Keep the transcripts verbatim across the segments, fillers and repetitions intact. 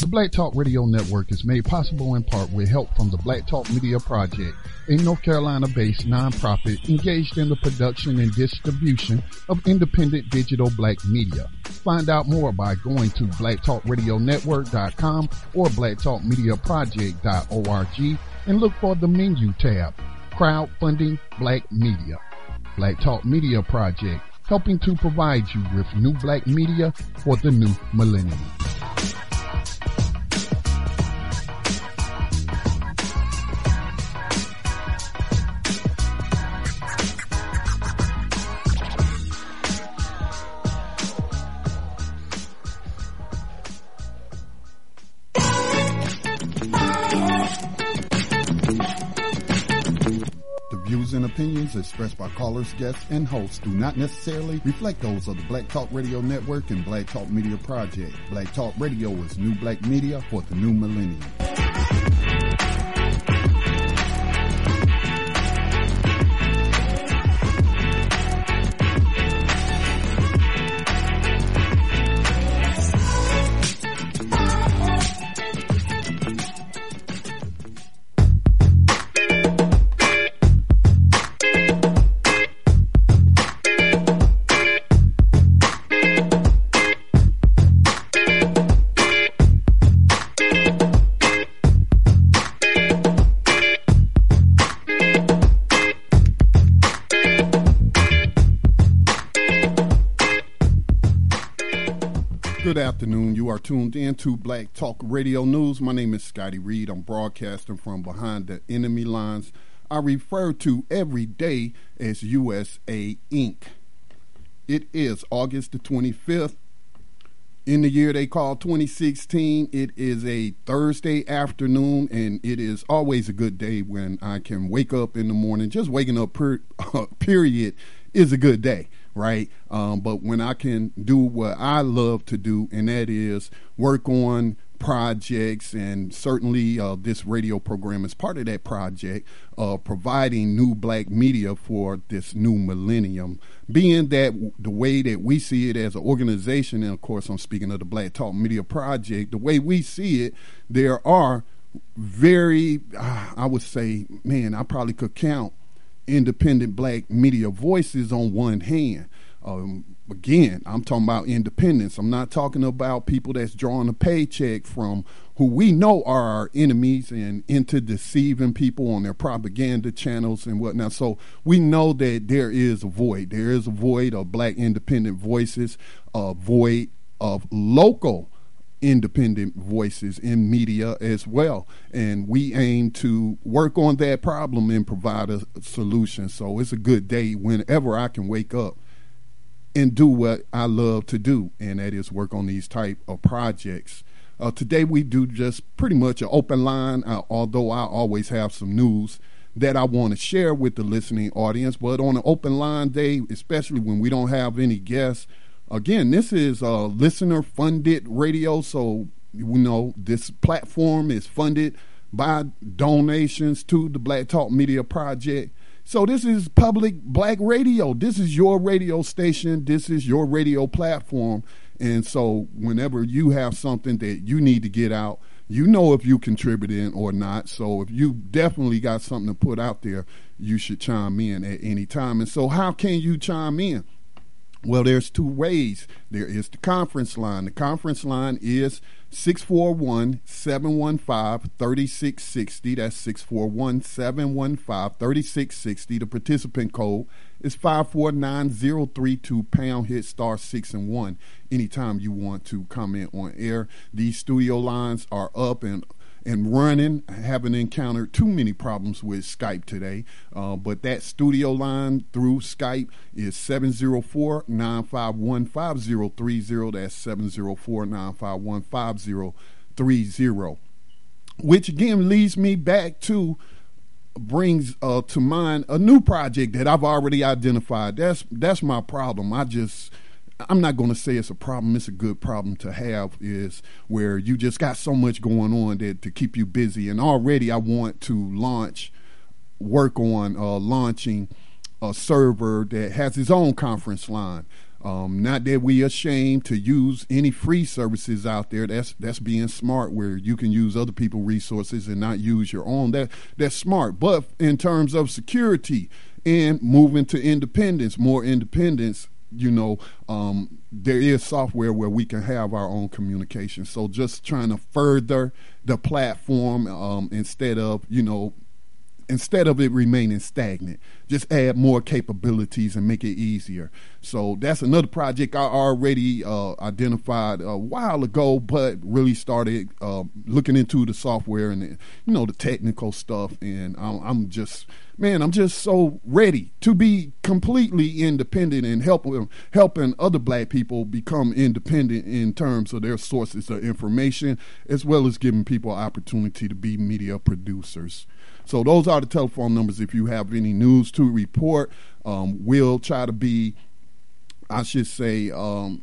Black Talk Radio Network is made possible in part with help from the Black Talk Media Project, a North Carolina-based nonprofit engaged in the production and distribution of independent digital black media. Find out more by going to black talk radio network dot com or black talk media project dot org and look for the menu tab, Crowdfunding Black Media. Black Talk Media Project, helping to provide you with new black media for the new millennium. And opinions expressed by callers, guests, and hosts do not necessarily reflect those of the Black Talk Radio Network and Black Talk Media Project. Black Talk Radio is new black media for the new millennium. Good afternoon. You are tuned in to Black Talk Radio News. My name is Scotty Reed. I'm broadcasting from behind the enemy lines. I refer to every day as U S A Incorporated. It is August the twenty-fifth. In the year they call twenty sixteen, it is a Thursday afternoon, and it is always a good day when I can wake up in the morning. Just waking up, per, uh, period, is a good day. Right. Um, but when I can do what I love to do, and that is work on projects, and certainly uh, this radio program is part of that project, uh, providing new black media for this new millennium, being that the way that we see it as an organization, and of course I'm speaking of the Black Talk Media Project, the way we see it, there are very, uh, I would say, man, I probably could count independent black media voices on one hand. Um, again, I'm talking about independence. I'm not talking about people that's drawing a paycheck from who we know are our enemies and into deceiving people on their propaganda channels and whatnot. So we know that there is a void. There is a void of black independent voices, a void of local independent voices in media as well, and we aim to work on that problem and provide a solution. So it's a good day whenever I can wake up and do what I love to do, and that is work on these type of projects. Uh, today we do just pretty much an open line, uh, although I always have some news that I want to share with the listening audience. But on an open line day, especially when we don't have any guests, again, this is a listener-funded radio, so you know this platform is funded by donations to the Black Talk Media Project. So this is public black radio. This is your radio station. This is your radio platform. And so whenever you have something that you need to get out, you know if you contributed or not. So if you definitely got something to put out there, you should chime in at any time. And so how can you chime in? Well, there's two ways. There is the conference line. The conference line is six four one, seven one five, three six six zero. That's six four one, seven one five, three six six zero. The participant code is five four nine zero three two, pound hit star six and one. Anytime you want to comment on air, these studio lines are up and and running. I haven't encountered too many problems with Skype today, uh, but that studio line through Skype is seven zero four, nine five one, five zero three zero. That's seven zero four, nine five one, five zero three zero, which again leads me back to brings uh, to mind a new project that I've already identified. That's that's my problem. I just I'm not going to say it's a problem. It's a good problem to have, is where you just got so much going on that to keep you busy. And already I want to launch, work on uh, launching a server that has its own conference line. Um, not that we ashamed to use any free services out there. That's that's being smart, where you can use other people's resources and not use your own. That that's smart. But in terms of security and moving to independence, more independence, you know, um, there is software where we can have our own communication. So just trying to further the platform um, instead of, you know, instead of it remaining stagnant, just add more capabilities and make it easier. So that's another project I already uh, identified a while ago, but really started uh, looking into the software and, the, you know, the technical stuff. And I'm, I'm just, man, I'm just so ready to be completely independent and helping helping other black people become independent in terms of their sources of information, as well as giving people opportunity to be media producers. So those are the telephone numbers if you have any news to report. Um, we'll try to be, I should say, um,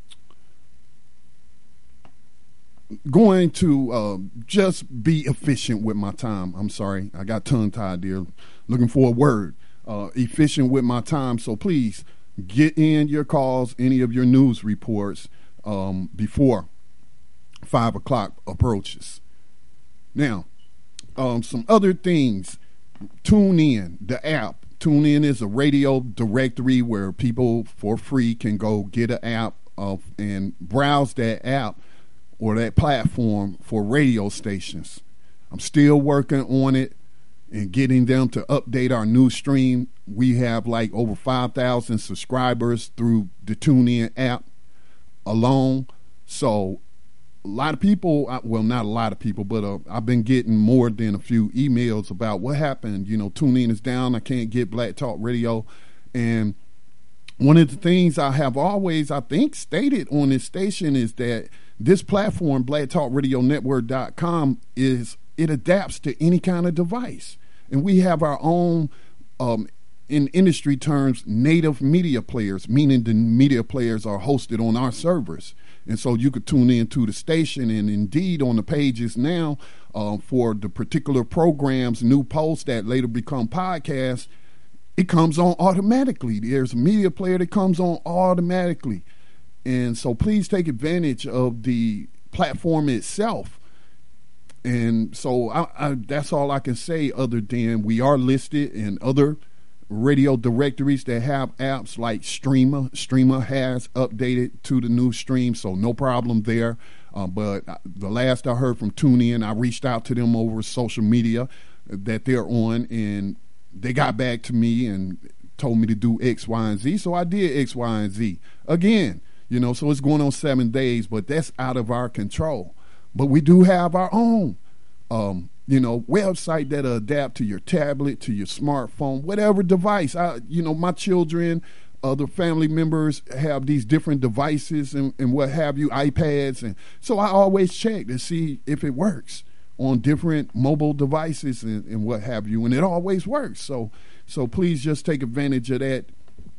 going to uh, just be efficient with my time. I'm sorry, I got tongue-tied there, looking for a word. Uh, efficient with my time. So please get in your calls, any of your news reports um, before five o'clock approaches. Now, Um, some other things. TuneIn, the app. TuneIn is a radio directory where people for free can go get an app of and browse that app or that platform for radio stations. I'm still working on it and getting them to update our news stream. We have like over five thousand subscribers through the TuneIn app alone. So a lot of people, well, not a lot of people, but uh, I've been getting more than a few emails about what happened. You know, TuneIn is down. I can't get Black Talk Radio. And one of the things I have always, I think, stated on this station is that this platform, black talk radio network dot com, is it adapts to any kind of device. And we have our own, um, in industry terms, native media players, meaning the media players are hosted on our servers. And so you could tune in to the station, and indeed on the pages now uh, for the particular programs, new posts that later become podcasts, it comes on automatically. There's a media player that comes on automatically. And so please take advantage of the platform itself. And so I, I, that's all I can say, other than we are listed in other radio directories that have apps like Streamer. Streamer has updated to the new stream, so no problem there. Uh, but the last I heard from TuneIn, I reached out to them over social media that they're on, and they got back to me and told me to do X, Y, and Z. So I did X, Y, and Z. Again, you know, so it's going on seven days, but that's out of our control. But we do have our own um you know, website that'll adapt to your tablet, to your smartphone, whatever device. I, you know, my children, other family members have these different devices and, and what have you, iPads. And so I always check to see if it works on different mobile devices and, and what have you. And it always works. So, so please just take advantage of that.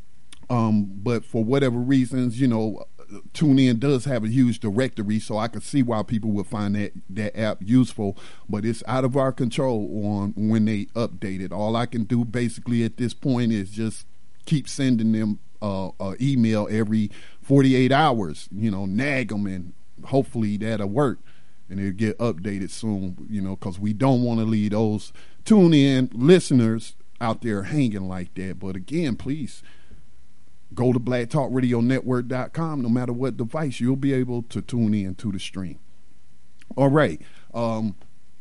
Um, but for whatever reasons, you know, TuneIn does have a huge directory, so I could see why people would find that, that app useful, but it's out of our control on when they update it. All I can do basically at this point is just keep sending them uh, uh, email every forty-eight hours, you know, nag them, and hopefully that'll work and it'll get updated soon, you know, because we don't want to leave those TuneIn listeners out there hanging like that. But again, please go to black talk radio network dot com. No matter what device, you'll be able to tune in to the stream. All right. Um,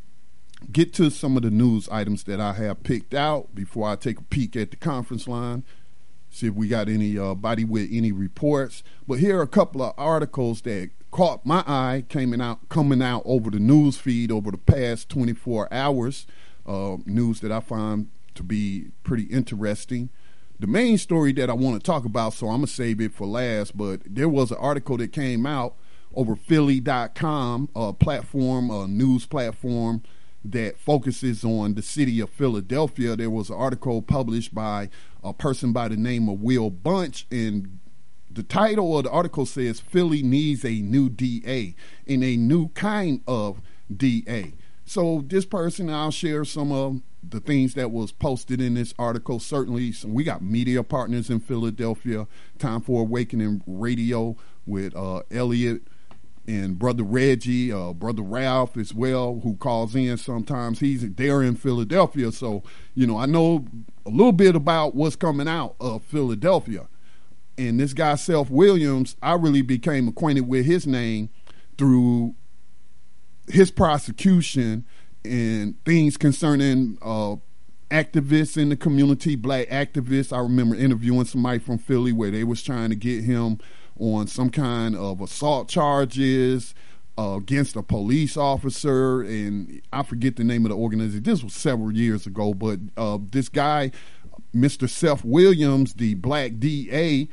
get to some of the news items that I have picked out before I take a peek at the conference line, see if we got anybody uh, with any reports. But here are a couple of articles that caught my eye coming out, coming out over the news feed over the past twenty-four hours. Uh, news that I find to be pretty interesting. The main story that I want to talk about, so I'm going to save it for last, but there was an article that came out over Philly dot com, a platform, a news platform that focuses on the city of Philadelphia. There was an article published by a person by the name of Will Bunch, and the title of the article says, Philly needs a new D A and a new kind of D A. So this person, I'll share some of the things that was posted in this article. Certainly, some, we got media partners in Philadelphia. Time for Awakening Radio with uh, Elliot and Brother Reggie, uh, Brother Ralph as well, who calls in sometimes. He's there in Philadelphia. So, you know, I know a little bit about what's coming out of Philadelphia. And this guy, Self Williams, I really became acquainted with his name through his prosecution and things concerning uh, activists in the community, black activists. I remember interviewing somebody from Philly where they was trying to get him on some kind of assault charges uh, against a police officer, and I forget the name of the organization. This was several years ago, but uh, this guy, Mister Self Williams, the black D A,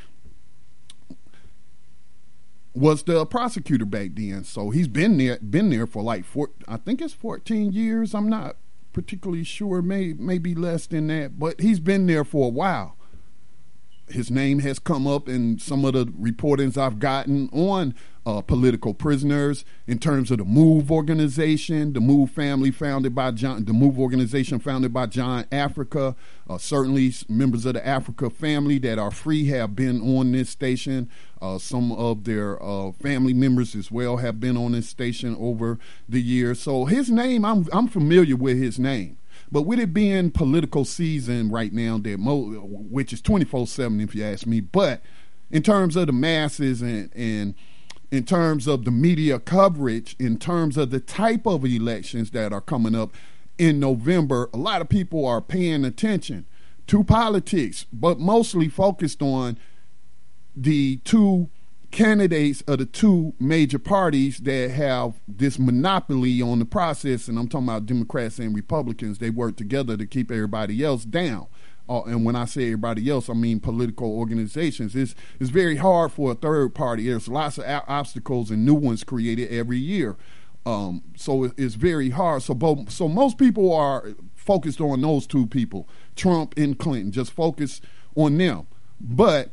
was the prosecutor back then. So he's been there, been there for like four, I think it's fourteen years. I'm not particularly sure, may maybe less than that, but he's been there for a while. His name has come up in some of the reportings I've gotten on uh, political prisoners in terms of the MOVE organization, the MOVE family founded by John, the MOVE organization founded by John Africa. Uh, certainly members of the Africa family that are free have been on this station. Uh, some of their uh, family members as well have been on this station over the years. So his name, I'm I'm familiar with his name. But with it being political season right now, that mo- which is twenty-four seven if you ask me, but in terms of the masses and, and in terms of the media coverage, in terms of the type of elections that are coming up in November, a lot of people are paying attention to politics, but mostly focused on the two candidates of the two major parties that have this monopoly on the process, and I'm talking about Democrats and Republicans. They work together to keep everybody else down. Uh, and when I say everybody else, I mean political organizations. It's, it's very hard for a third party. There's lots of a- obstacles and new ones created every year. Um, so it, it's very hard. So, both, so most people are focused on those two people, Trump and Clinton, just focus on them. But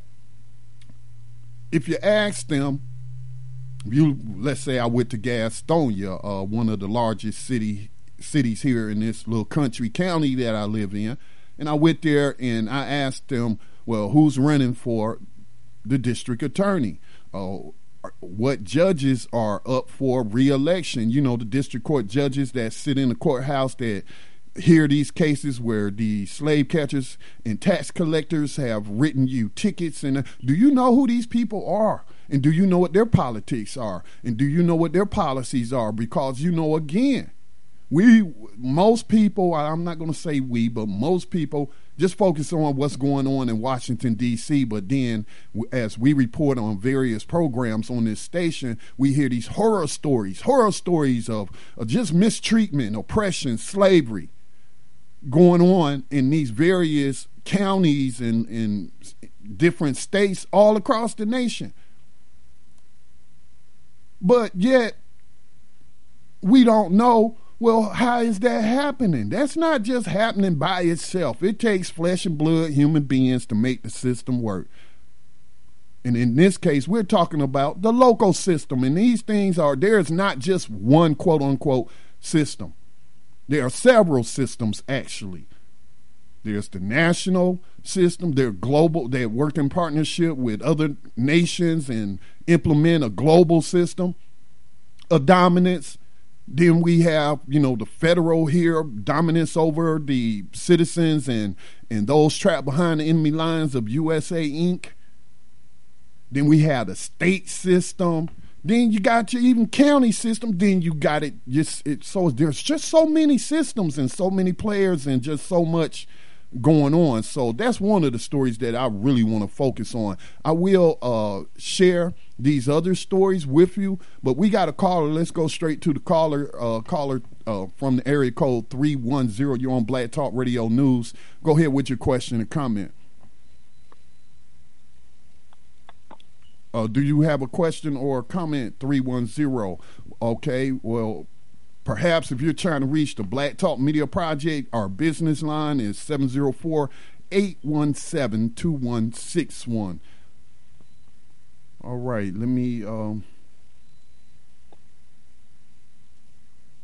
if you ask them, you let's say I went to Gastonia, uh, one of the largest city cities here in this little country county that I live in, and I went there and I asked them, well, who's running for the district attorney? Uh, what judges are up for re-election? You know, the district court judges that sit in the courthouse that hear these cases where the slave catchers and tax collectors have written you tickets. And uh, do you know who these people are? And do you know what their politics are? And do you know what their policies are? Because, you know, again, we, most people, I'm not going to say we, but most people just focus on what's going on in Washington, D C. But then as we report on various programs on this station, we hear these horror stories, horror stories of, of just mistreatment, oppression, slavery going on in these various counties and in different states all across the nation. But yet we don't know, well, how is that happening? That's not just happening by itself. It takes flesh and blood human beings to make the system work. And in this case, we're talking about the local system. And these things are, there's not just one quote unquote system. There are several systems, actually. There's the national system. They're global. They work in partnership with other nations and implement a global system of dominance. Then we have, you know, the federal here, dominance over the citizens and, and those trapped behind the enemy lines of U S A Incorporated. Then we have the state system. Then you got your even county system. Then you got it just it, so there's just so many systems and so many players and just so much going on. So that's one of the stories that I really want to focus on. I will uh, share these other stories with you, but we got a caller. Let's go straight to the caller. Uh, caller uh, from the area code three one zero. You're on Black Talk Radio News. Go ahead with your question and comment. Uh, do you have a question or a comment? three one zero. Okay, well, perhaps if you're trying to reach the Black Talk Media Project, our business line is seven zero four, eight one seven, two one six one. All right, let me um,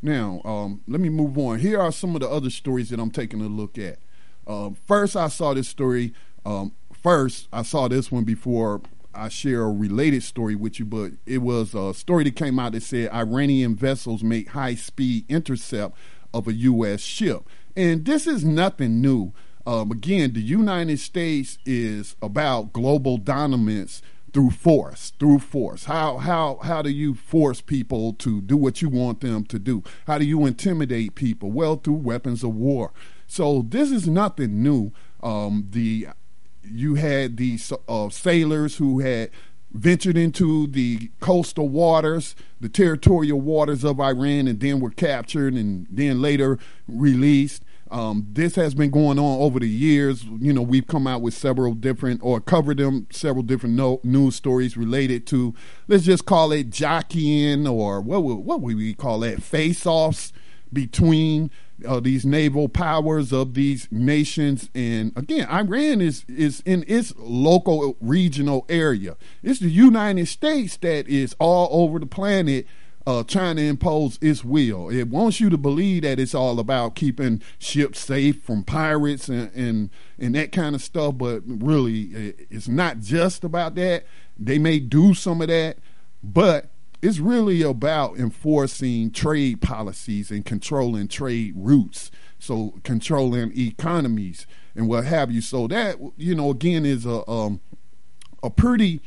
Now, um, let me move on. Here are some of the other stories that I'm taking a look at. Um, first, I saw this story. Um, first, I saw this one before I share a related story with you, but it was a story that came out that said Iranian vessels make high-speed intercept of a U S ship. And this is nothing new. Um, again, the United States is about global dominance through force, through force. How how how do you force people to do what you want them to do? How do you intimidate people? Well, through weapons of war. So this is nothing new. Um, the you had these uh, sailors who had ventured into the coastal waters, the territorial waters of Iran, and then were captured and then later released. Um, this has been going on over the years. You know, we've come out with several different, or covered them, several different no, news stories related to, let's just call it jockeying, or what would, what would we call that, face-offs between uh, these naval powers of these nations. And again, Iran is, is in its local regional area. It's the United States that is all over the planet Uh, trying to impose its will. It wants you to believe that it's all about keeping ships safe from pirates and, and, and that kind of stuff, but really it's not just about that. They may do some of that, but it's really about enforcing trade policies and controlling trade routes, so controlling economies and what have you. So that, you know, again, is a um, a pretty,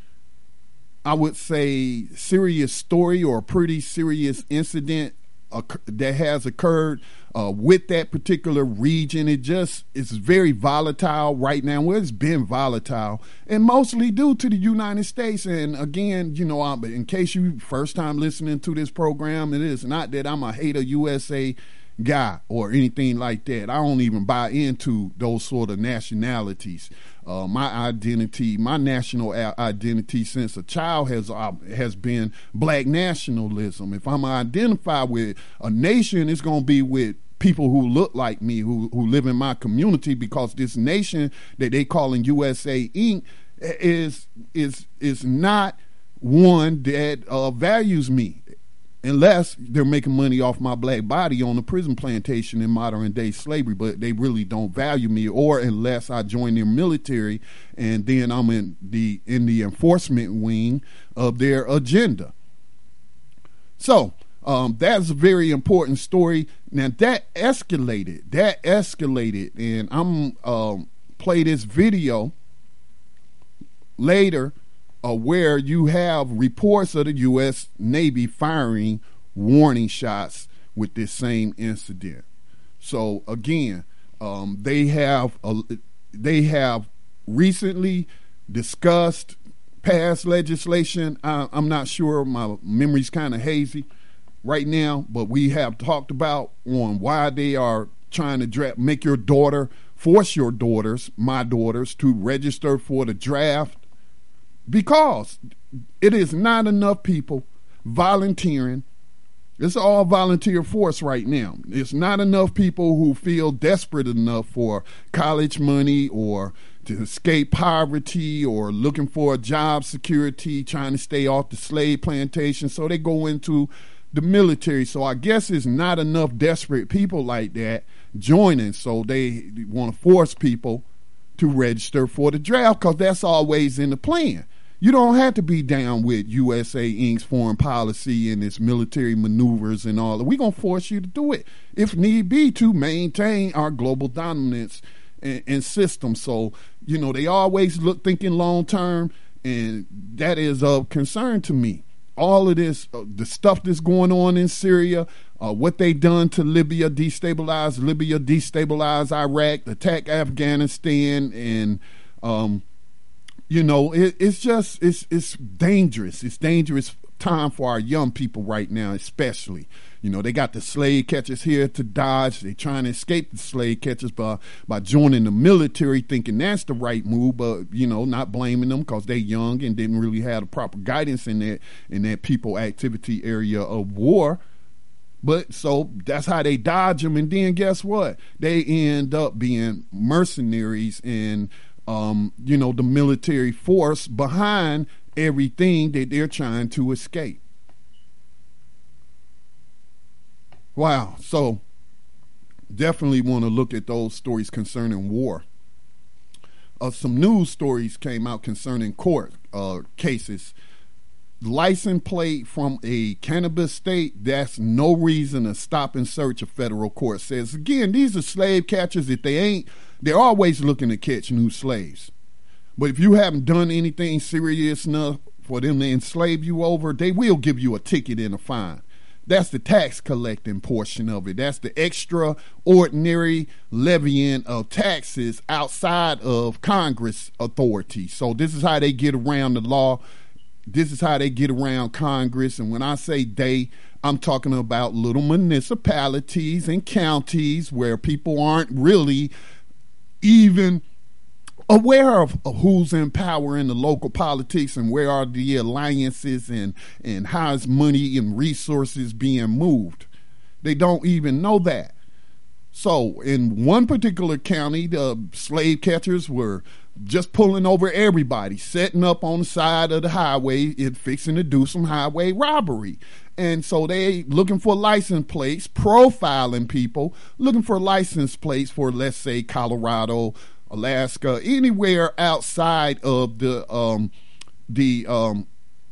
I would say, serious story, or a pretty serious incident uh, that has occurred uh, with that particular region. It just is very volatile right now. Well, it's been volatile, and mostly due to the United States. And again, you know, I'm, in case you first time listening to this program, it is not that I'm a hater U S A guy or anything like that. I don't even buy into those sort of nationalities. Uh, my identity, my national identity since a child has uh, has been black nationalism. If I'm identified with a nation, it's going to be with people who look like me, who who live in my community, because this nation that they calling U S A Incorporated is is is not one that uh, values me, unless they're making money off my black body on a prison plantation in modern day slavery. But they really don't value me, or unless I join their military and then I'm in the in the enforcement wing of their agenda. So um, that's a very important story. Now that escalated, that escalated, and I'm um, play this video later, Uh, where you have reports of the U S Navy firing warning shots with this same incident. So again, um, they have uh, they have recently discussed passed legislation. I, I'm not sure, my memory's kind of hazy right now, but we have talked about on why they are trying to dra- make your daughter, force your daughters, my daughters, to register for the draft. Because it is not enough people volunteering. It's all volunteer force right now. It's not enough people who feel desperate enough for college money, or to escape poverty, or looking for a job security, trying to stay off the slave plantation. So they go into the military. So I guess it's not enough desperate people like that joining. So they want to force people to register for the draft, because that's always in the plan. You don't have to be down with U S A Incorporated's foreign policy and its military maneuvers and all that. We're going to force you to do it, if need be, to maintain our global dominance and, and system. So, you know, they always look thinking long term, and that is of concern to me. All of this, uh, the stuff that's going on in Syria, uh, what they done to Libya, destabilize Libya, destabilize Iraq, attack Afghanistan, and um, you know, it, it's just, it's it's dangerous. It's dangerous time for our young people right now, especially. You know, they got the slave catchers here to dodge. They're trying to escape the slave catchers by, by joining the military, thinking that's the right move, but, you know, not blaming them because they're young and didn't really have the proper guidance in that, in that people activity area of war. But so that's how they dodge them. And then guess what? They end up being mercenaries and, Um, you know, the military force behind everything that they're trying to escape. Wow. So definitely want to look at those stories concerning war. Uh, some news stories came out concerning court uh, cases. License plate from a cannabis state, that's no reason to stop and search, a federal court says. Again, these are slave catchers. If they ain't, they're always looking to catch new slaves. But if you haven't done anything serious enough for them to enslave you over, they will give you a ticket and a fine. That's the tax collecting portion of it. That's the extraordinary levying of taxes outside of Congress authority. So this is how they get around the law. This is how they get around Congress. And when I say they, I'm talking about little municipalities and counties where people aren't really even aware of, of who's in power in the local politics and where are the alliances and, and how is money and resources being moved. They don't even know that. So in one particular county, the slave catchers were just pulling over everybody, setting up on the side of the highway and fixing to do some highway robbery. And so they looking for license plates, profiling people, looking for license plates for, let's say, Colorado, Alaska, anywhere outside of the um, the um,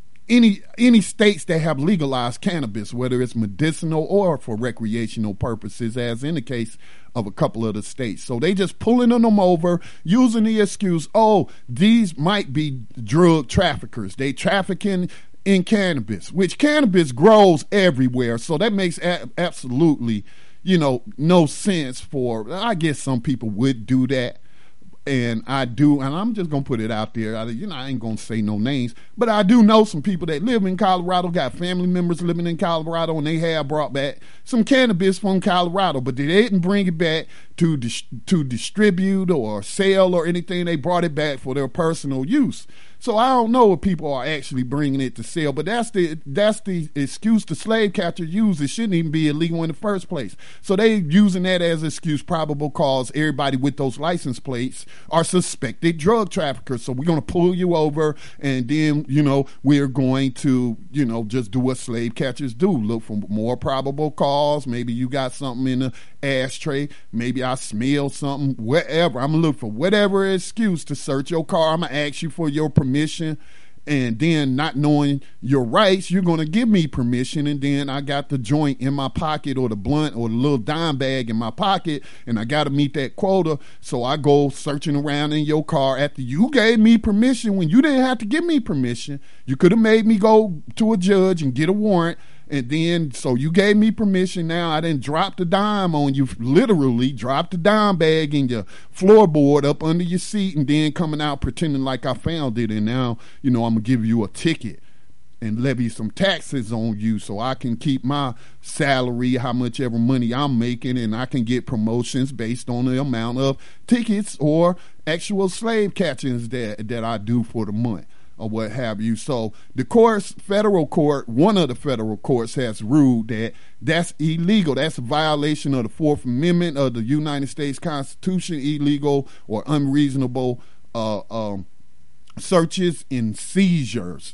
any any states that have legalized cannabis, whether it's medicinal or for recreational purposes, as in the case of a couple of the states. So they just pulling them over, using the excuse, oh, these might be drug traffickers. They trafficking in cannabis, which cannabis grows everywhere. So that makes a- absolutely, you know, no sense for, I guess some people would do that. And I do, and I'm just going to put it out there. I, you know, I ain't going to say no names, but I do know some people that live in Colorado, got family members living in Colorado, and they have brought back some cannabis from Colorado, but they didn't bring it back to dis- to distribute or sell or anything. They brought it back for their personal use. So I don't know if people are actually bringing it to sell, but that's the that's the excuse the slave catcher used. It shouldn't even be illegal in the first place. So they using that as an excuse, probable cause. Everybody with those license plates are suspected drug traffickers. So we're going to pull you over, and then, you know, we're going to, you know, just do what slave catchers do. Look for more probable cause. Maybe you got something in the ashtray. Maybe I smell something, whatever. I'm going to look for whatever excuse to search your car. I'm going to ask you for your permission, and then not knowing your rights, you're going to give me permission, and then I got the joint in my pocket or the blunt or the little dime bag in my pocket, and I got to meet that quota, so I go searching around in your car after you gave me permission when you didn't have to give me permission. You could have made me go to a judge and get a warrant. And then, so you gave me permission. Now I didn't drop the dime on you, literally dropped the dime bag in your floorboard up under your seat, and then coming out pretending like I found it. And now, you know, I'm going to give you a ticket and levy some taxes on you so I can keep my salary, how much ever money I'm making, and I can get promotions based on the amount of tickets or actual slave catchings that, that I do for the month, or what have you. So the courts, federal court, one of the federal courts has ruled that that's illegal. That's a violation of the Fourth Amendment of the United States Constitution, illegal or unreasonable uh, um, searches and seizures.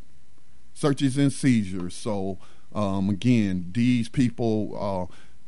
Searches and seizures. So, um, again, these people,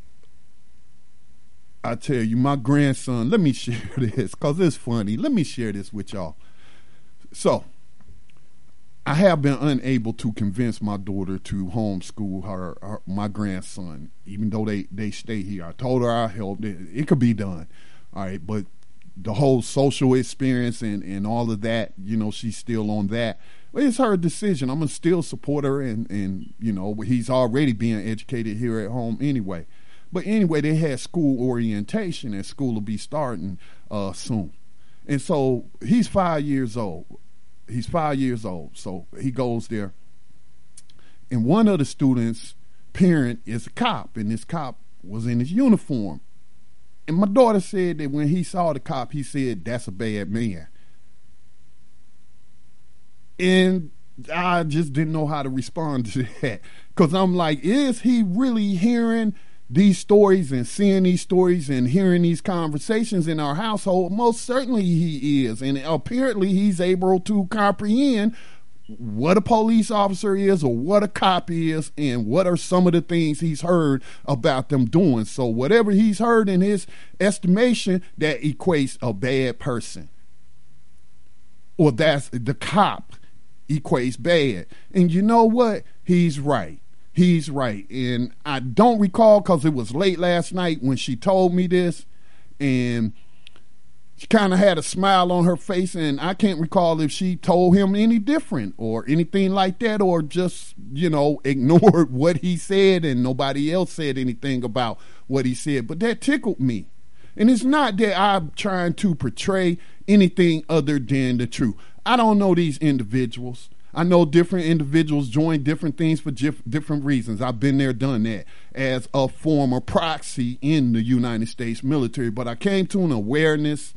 uh, I tell you, my grandson, let me share this because it's funny. Let me share this with y'all. So, I have been unable to convince my daughter to homeschool her, her my grandson, even though they, they stay here. I told her I helped. It, it could be done. All right. But the whole social experience and, and all of that, you know, she's still on that. But it's her decision. I'm going to still support her. And, and, you know, he's already being educated here at home anyway. But anyway, they had school orientation, and school will be starting uh, soon. And so he's five years old. He's five years old, so he goes there. And one of the students' parent is a cop, and this cop was in his uniform. And my daughter said that when he saw the cop, he said, "That's a bad man." And I just didn't know how to respond to that, because I'm like, is he really hearing these stories and seeing these stories and hearing these conversations in our household? Most certainly he is. And apparently he's able to comprehend what a police officer is or what a cop is and what are some of the things he's heard about them doing. So whatever he's heard in his estimation, that equates a bad person. Or that's the cop equates bad. And you know what? He's right. He's right. And I don't recall because it was late last night when she told me this, and she kind of had a smile on her face, and I can't recall if she told him any different or anything like that, or just, you know, ignored what he said and nobody else said anything about what he said. But that tickled me. And it's not that I'm trying to portray anything other than the truth. I don't know these individuals. I know different individuals join different things for dif- different reasons. I've been there, done that as a former proxy in the United States military. But I came to an awareness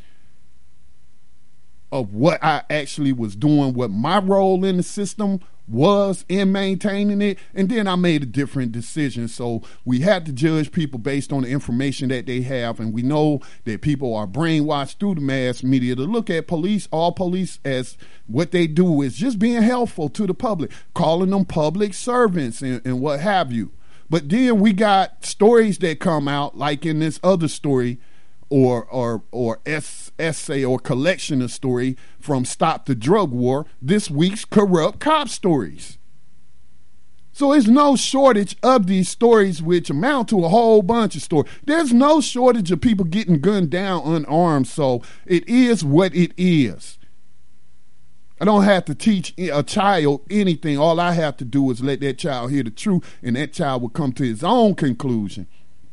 of what I actually was doing, what my role in the system was in maintaining it, and then I made a different decision. So we had to judge people based on the information that they have, and we know that people are brainwashed through the mass media to look at police, all police, as what they do is just being helpful to the public, calling them public servants and, and what have you. But then we got stories that come out, like in this other story, or or or essay or collection of story from Stop the Drug War, this week's Corrupt Cop Stories. So there's no shortage of these stories, which amount to a whole bunch of stories. There's no shortage of people getting gunned down unarmed, so it is what it is. I don't have to teach a child anything. All I have to do is let that child hear the truth, and that child will come to his own conclusion.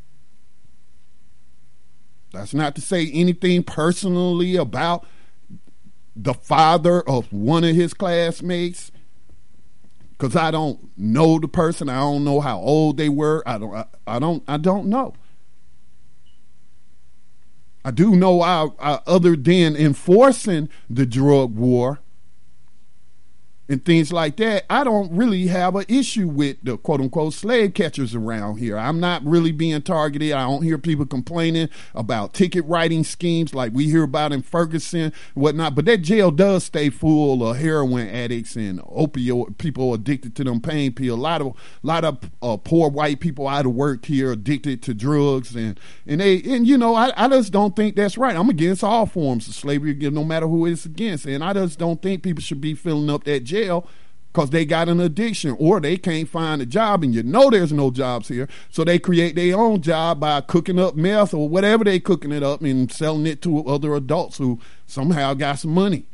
That's not to say anything personally about the father of one of his classmates, because I don't know the person. I don't know how old they were. I don't. I, I don't. I don't know. I do know. I, I, other than enforcing the drug war and things like that, I don't really have an issue with the quote-unquote slave catchers around here. I'm not really being targeted. I don't hear people complaining about ticket writing schemes like we hear about in Ferguson and whatnot. But that jail does stay full of heroin addicts and opioid people addicted to them pain pills. A lot of lot of uh, poor white people out of work here addicted to drugs, and and they and you know I, I just don't think that's right. I'm against all forms of slavery, no matter who it's against, and I just don't think people should be filling up that jail because they got an addiction or they can't find a job, and you know there's no jobs here, so they create their own job by cooking up meth or whatever they cooking it up and selling it to other adults who somehow got some money.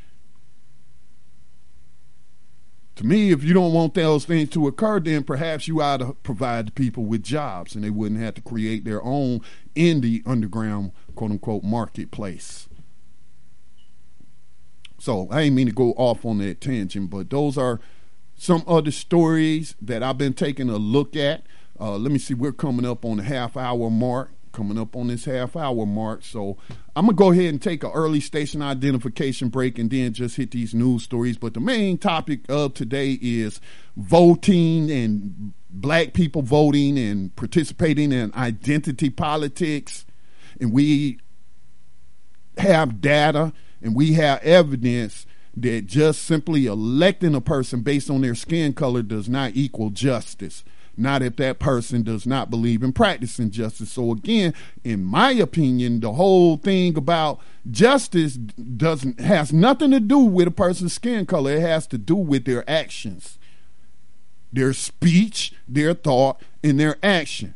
To me, if you don't want those things to occur, then perhaps you ought to provide the people with jobs and they wouldn't have to create their own in the underground quote-unquote marketplace. So I ain't mean to go off on that tangent, but those are some other stories that I've been taking a look at. Uh, let me see, we're coming up on the half hour mark, coming up on this half hour mark. So I'm going to go ahead and take an early station identification break and then just hit these news stories. But the main topic of today is voting and black people voting and participating in identity politics. And we have data and we have evidence that just simply electing a person based on their skin color does not equal justice. Not if that person does not believe in practicing justice. So again, in my opinion, the whole thing about justice doesn't has nothing to do with a person's skin color. It has to do with their actions, their speech, their thought, and their action.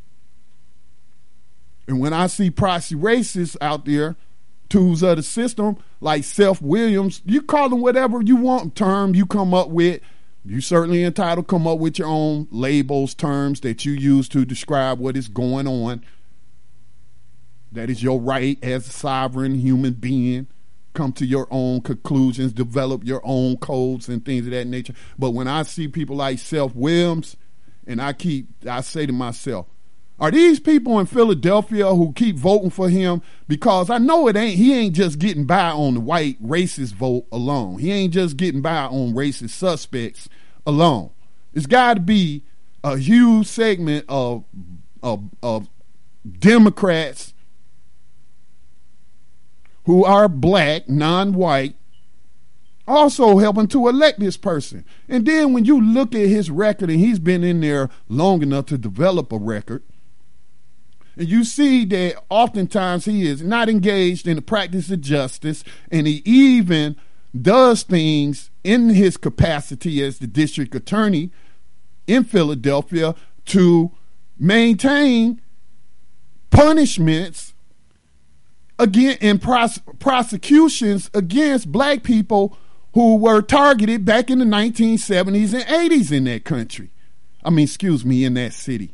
And when I see proxy racists out there, tools of the system, like Seth Williams, you call them whatever you want term you come up with. You certainly entitled to come up with your own labels, terms that you use to describe what is going on. That is your right as a sovereign human being. Come to your own conclusions, develop your own codes and things of that nature. But when I see people like Seth Williams, and I keep, I say to myself, are these people in Philadelphia who keep voting for him? Because I know it ain't, he ain't just getting by on the white racist vote alone. He ain't just getting by on racist suspects alone. It's got to be a huge segment of, of, of Democrats who are black, non-white, also helping to elect this person. And then when you look at his record, and he's been in there long enough to develop a record, and you see that oftentimes he is not engaged in the practice of justice, and he even does things in his capacity as the district attorney in Philadelphia to maintain punishments again in pros- prosecutions against black people who were targeted back in the nineteen seventies and eighties in that country. I mean, excuse me, in that city.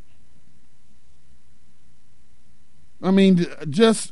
I mean, just,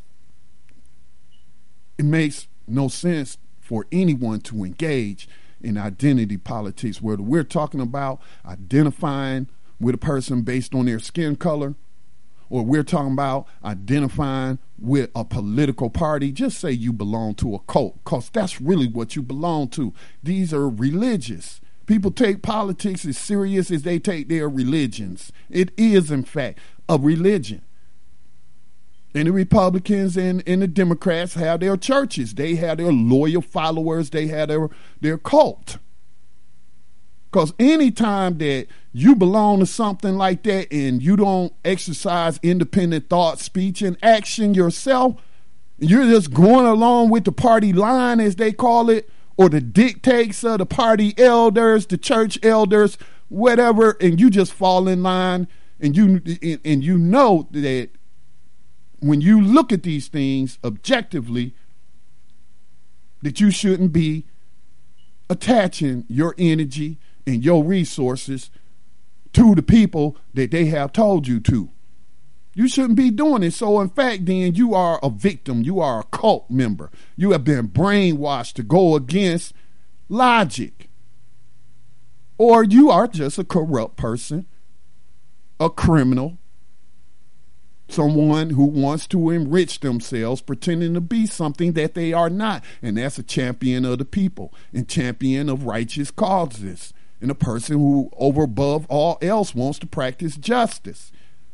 it makes no sense for anyone to engage in identity politics, whether we're talking about identifying with a person based on their skin color, or we're talking about identifying with a political party. Just say you belong to a cult, because that's really what you belong to. These are religious. People take politics as serious as they take their religions. It is, in fact, a religion. And the Republicans and, and the Democrats have their churches. They have their loyal followers. They have their, their cult. Because anytime that you belong to something like that and you don't exercise independent thought, speech, and action yourself, you're just going along with the party line, as they call it, or the dictates of the party elders, the church elders, whatever, and you just fall in line, and you and you know that when you look at these things objectively, that you shouldn't be attaching your energy and your resources to the people that they have told you to. You shouldn't be doing it. So in fact, then you are a victim. You are a cult member. You have been brainwashed to go against logic. Or you are just a corrupt person, a criminal, someone who wants to enrich themselves, pretending to be something that they are not. And that's a champion of the people and champion of righteous causes, and a person who, over above all else, wants to practice justice.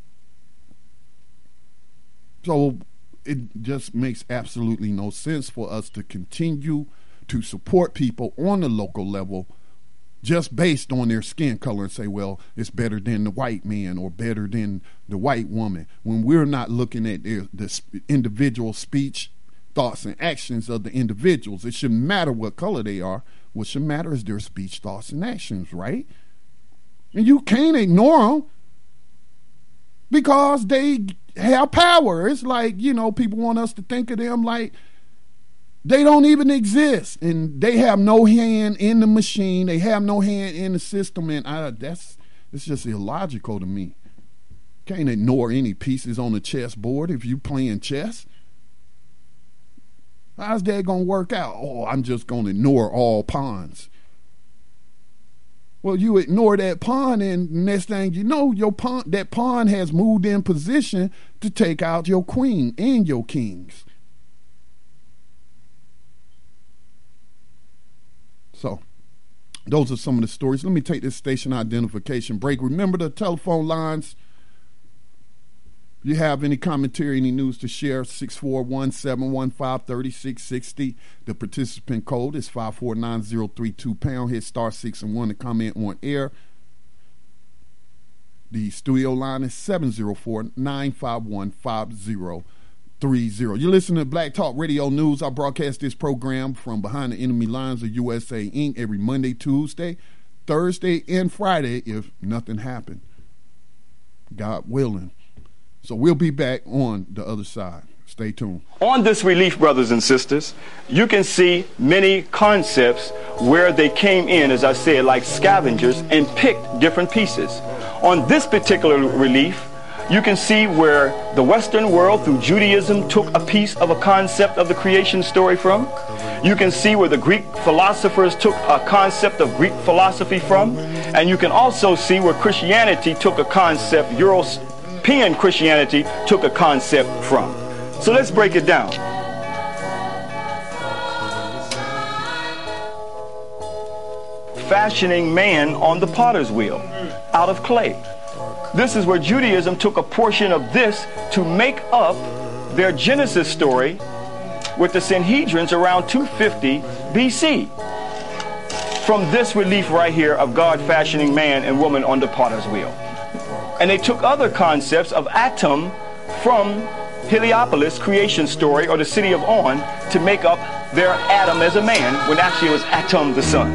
So it just makes absolutely no sense for us to continue to support people on the local level just based on their skin color and say, well, it's better than the white man or better than the white woman, when we're not looking at their, the individual speech, thoughts, and actions of the individuals. It shouldn't matter what color they are. What should matter is their speech, thoughts, and actions, right? And you can't ignore them because they have power. It's like, you know, people want us to think of them like they don't even exist, and they have no hand in the machine. They have no hand in the system, and I, that's it's just illogical to me. Can't ignore any pieces on the chessboard if you playing chess. How's that going to work out? Oh, I'm just going to ignore all pawns. Well, you ignore that pawn, and next thing you know, your pawn, that pawn has moved in position to take out your queen and your kings. So those are some of the stories. Let me take this station identification break. Remember the telephone lines. If you have any commentary, any news to share, six four one, seven one five, three six six zero. The participant code is five four nine zero three two pound. Hit star six and one to comment on air. The studio line is seven zero four, nine five one, five zero three zero. You're listening to Black Talk Radio News. I broadcast this program from behind the enemy lines of U S A Incorporated every Monday, Tuesday, Thursday, and Friday if nothing happened. God willing. So we'll be back on the other side. Stay tuned. On this relief, brothers and sisters, you can see many concepts where they came in, as I said, like scavengers and picked different pieces. On this particular relief, you can see where the Western world, through Judaism, took a piece of a concept of the creation story from. You can see where the Greek philosophers took a concept of Greek philosophy from. And you can also see where Christianity took a concept, European Christianity took a concept from. So let's break it down. Fashioning man on the potter's wheel out of clay. This is where Judaism took a portion of this to make up their Genesis story with the Sanhedrins around two fifty B C. from this relief right here of God fashioning man and woman on the potter's wheel. And they took other concepts of Atum from Heliopolis creation story, or the city of On, to make up their Adam as a man, when actually it was Atum the son.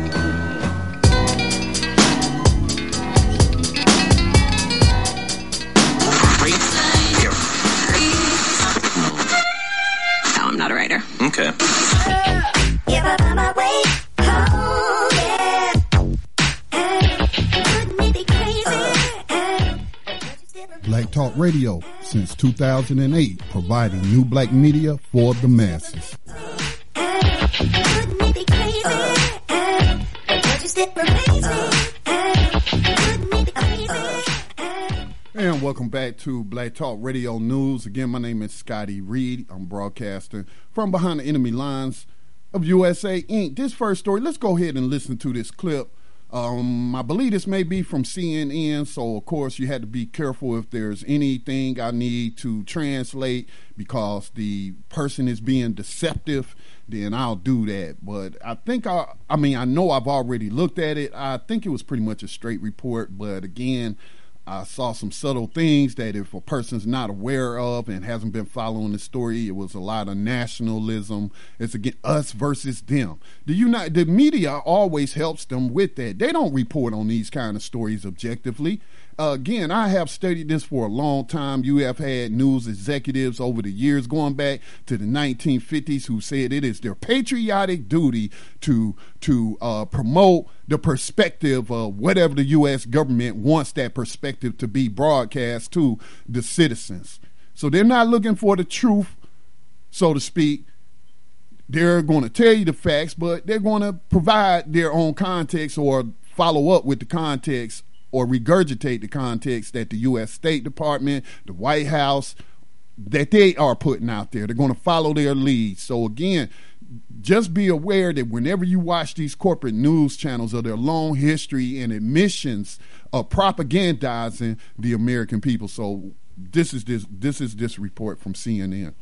No, I'm not a writer. Okay. Black Talk Radio since two thousand eight, providing new black media for the masses. And welcome back to Black Talk Radio News. Again, my name is Scotty Reed. I'm broadcasting from behind the enemy lines of U S A Incorporated. This first story, let's go ahead and listen to this clip. Um, I believe this may be from C N N, so of course you had to be careful if there's anything I need to translate because the person is being deceptive, then I'll do that. But I think I, I mean, I know I've already looked at it. I think it was pretty much a straight report, but again, I saw some subtle things that if a person's not aware of and hasn't been following the story, it was a lot of nationalism. It's again us versus them. The United, the media always helps them with that. They don't report on these kind of stories objectively. Uh, again, I have studied this for a long time. You have had news executives over the years, going back to the nineteen fifties, who said it is their patriotic duty to to uh, promote the perspective of whatever the U S government wants that perspective to be broadcast to the citizens. So they're not looking for the truth, so to speak. They're going to tell you the facts, but they're going to provide their own context or follow up with the context or regurgitate the context that the U S State Department, the White House, that they are putting out there. They're going to follow their lead. So again, just be aware that whenever you watch these corporate news channels of their long history and admissions of propagandizing the American people. So this is this this is this report from C N N.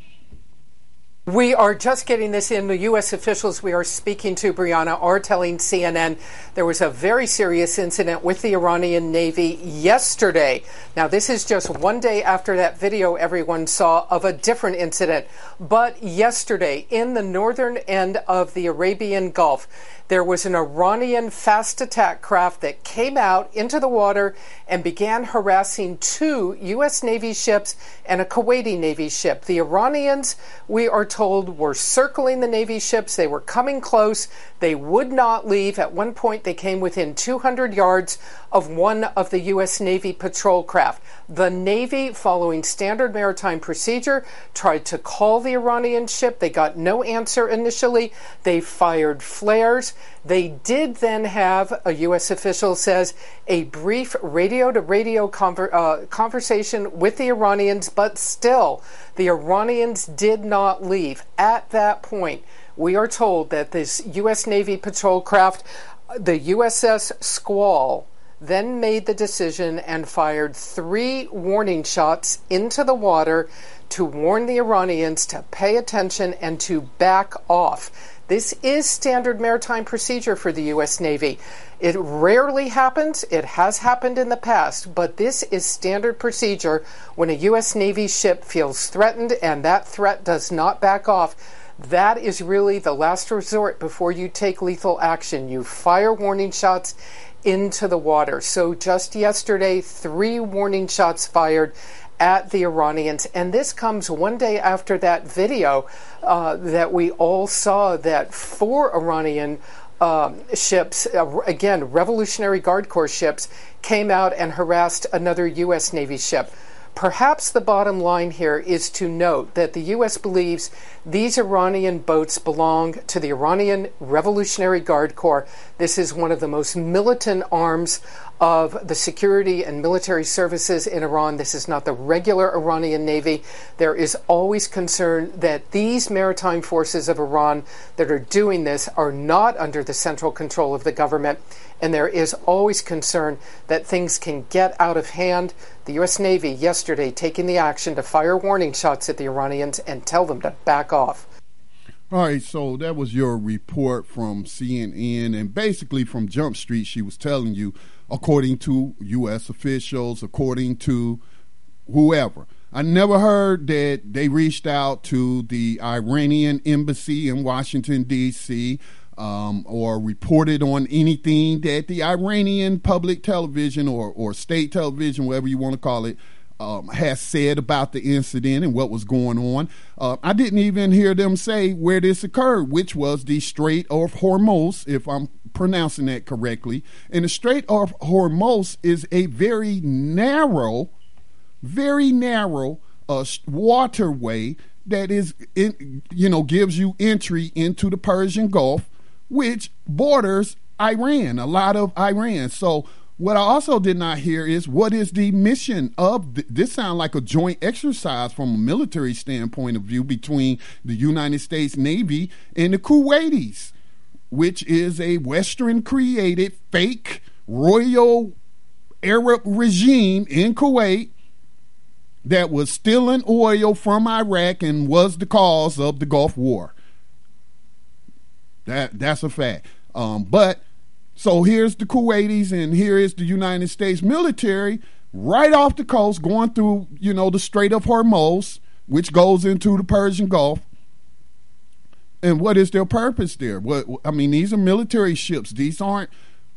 We are just getting this in. The U S officials we are speaking to, Brianna, are telling C N N there was a very serious incident with the Iranian Navy yesterday. Now, this is just one day after that video everyone saw of a different incident. But yesterday, in the northern end of the Arabian Gulf, there was an Iranian fast attack craft that came out into the water and began harassing two U S Navy ships and a Kuwaiti Navy ship. The Iranians, we are told, were circling the Navy ships. They were coming close. They would not leave. At one point, they came within two hundred yards of one of the U S Navy patrol craft. The Navy, following standard maritime procedure, tried to call the Iranian ship. They got no answer initially. They fired flares. They did then have, a U S official says, a brief radio-to-radio conver- uh, conversation with the Iranians, but still, the Iranians did not leave. At that point, we are told that this U S Navy patrol craft, the U S S Squall, then made the decision and fired three warning shots into the water to warn the Iranians to pay attention and to back off. This is standard maritime procedure for the U S Navy. It rarely happens. It has happened in the past, but this is standard procedure when a U S Navy ship feels threatened and that threat does not back off. That is really the last resort before you take lethal action. You fire warning shots into the water. So just yesterday, three warning shots fired at the Iranians. And this comes one day after that video uh, that we all saw that four Iranian um, ships, uh, again, Revolutionary Guard Corps ships, came out and harassed another U S Navy ship. Perhaps the bottom line here is to note that the U S believes these Iranian boats belong to the Iranian Revolutionary Guard Corps. This is one of the most militant arms of the security and military services in Iran. This is not the regular Iranian Navy. There is always concern that these maritime forces of Iran that are doing this are not under the central control of the government. And there is always concern that things can get out of hand. The U S Navy yesterday taking the action to fire warning shots at the Iranians and tell them to back off. All right, so that was your report from C N N, and basically from Jump Street, she was telling you, according to U S officials, according to whoever. I never heard that they reached out to the Iranian embassy in Washington, D C, um, or reported on anything that the Iranian public television or, or state television, whatever you want to call it, Um, has said about the incident and what was going on. Uh, I didn't even hear them say where this occurred, which was the Strait of Hormuz, if I'm pronouncing that correctly. And the Strait of Hormuz is a very narrow, very narrow uh, waterway that is, in, you know, gives you entry into the Persian Gulf, which borders Iran, a lot of Iran. So what I also did not hear is what is the mission of th- this? Sounds like a joint exercise from a military standpoint of view between the United States Navy and the Kuwaitis, which is a Western created fake royal Arab regime in Kuwait that was stealing oil from Iraq and was the cause of the Gulf War. That that's a fact. Um, but So here's the Kuwaitis and here is the United States military right off the coast going through, you know, the Strait of Hormuz, which goes into the Persian Gulf. And what is their purpose there? What I mean, these are military ships. These aren't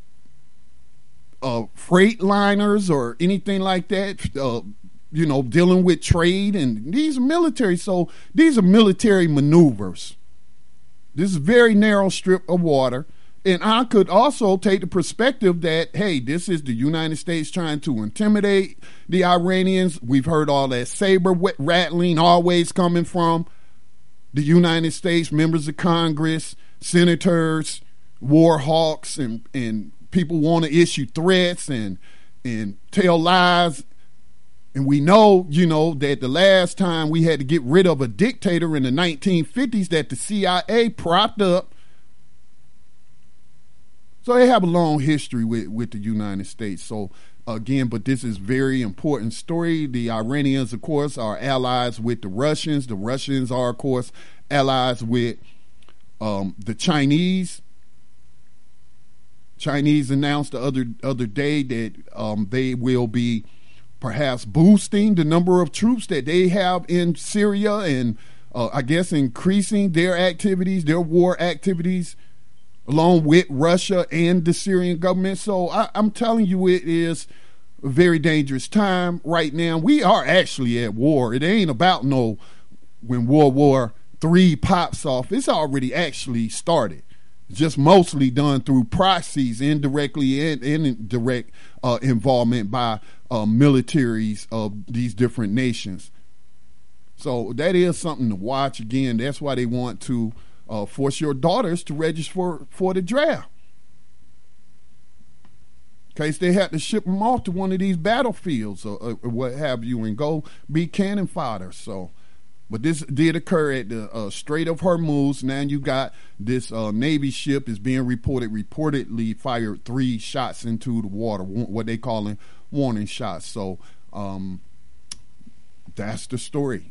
uh, freight liners or anything like that, uh, you know, dealing with trade. And these are military. So these are military maneuvers. This is a very narrow strip of water. And I could also take the perspective that, hey, this is the United States trying to intimidate the Iranians. We've heard all that saber rattling always coming from the United States, members of Congress, senators, war hawks, and, and people want to issue threats and and tell lies. And we know, you know, that the last time we had to get rid of a dictator in the nineteen fifties that the C I A propped up. So they have a long history with, with the United States. So, again, but this is very important story. The Iranians, of course, are allies with the Russians. The Russians are, of course, allies with um, the Chinese. Chinese announced the other other day that um, they will be perhaps boosting the number of troops that they have in Syria and, uh, I guess, increasing their activities, their war activities, along with Russia and the Syrian government. So I, I'm telling you, it is a very dangerous time right now. We are actually at war. It ain't about no when World War Three pops off. It's already actually started. It's just mostly done through proxies, indirectly and indirect uh, involvement by uh, militaries of these different nations. So that is something to watch. Again, that's why they want to Uh, force your daughters to register for, for the draft. In case they had to ship them off to one of these battlefields or, or, or what have you and go be cannon fodder. So, but this did occur at the uh, Strait of Hormuz. Now you got this uh, Navy ship is being reported, reportedly fired three shots into the water, what they calling warning shots. So um, that's the story.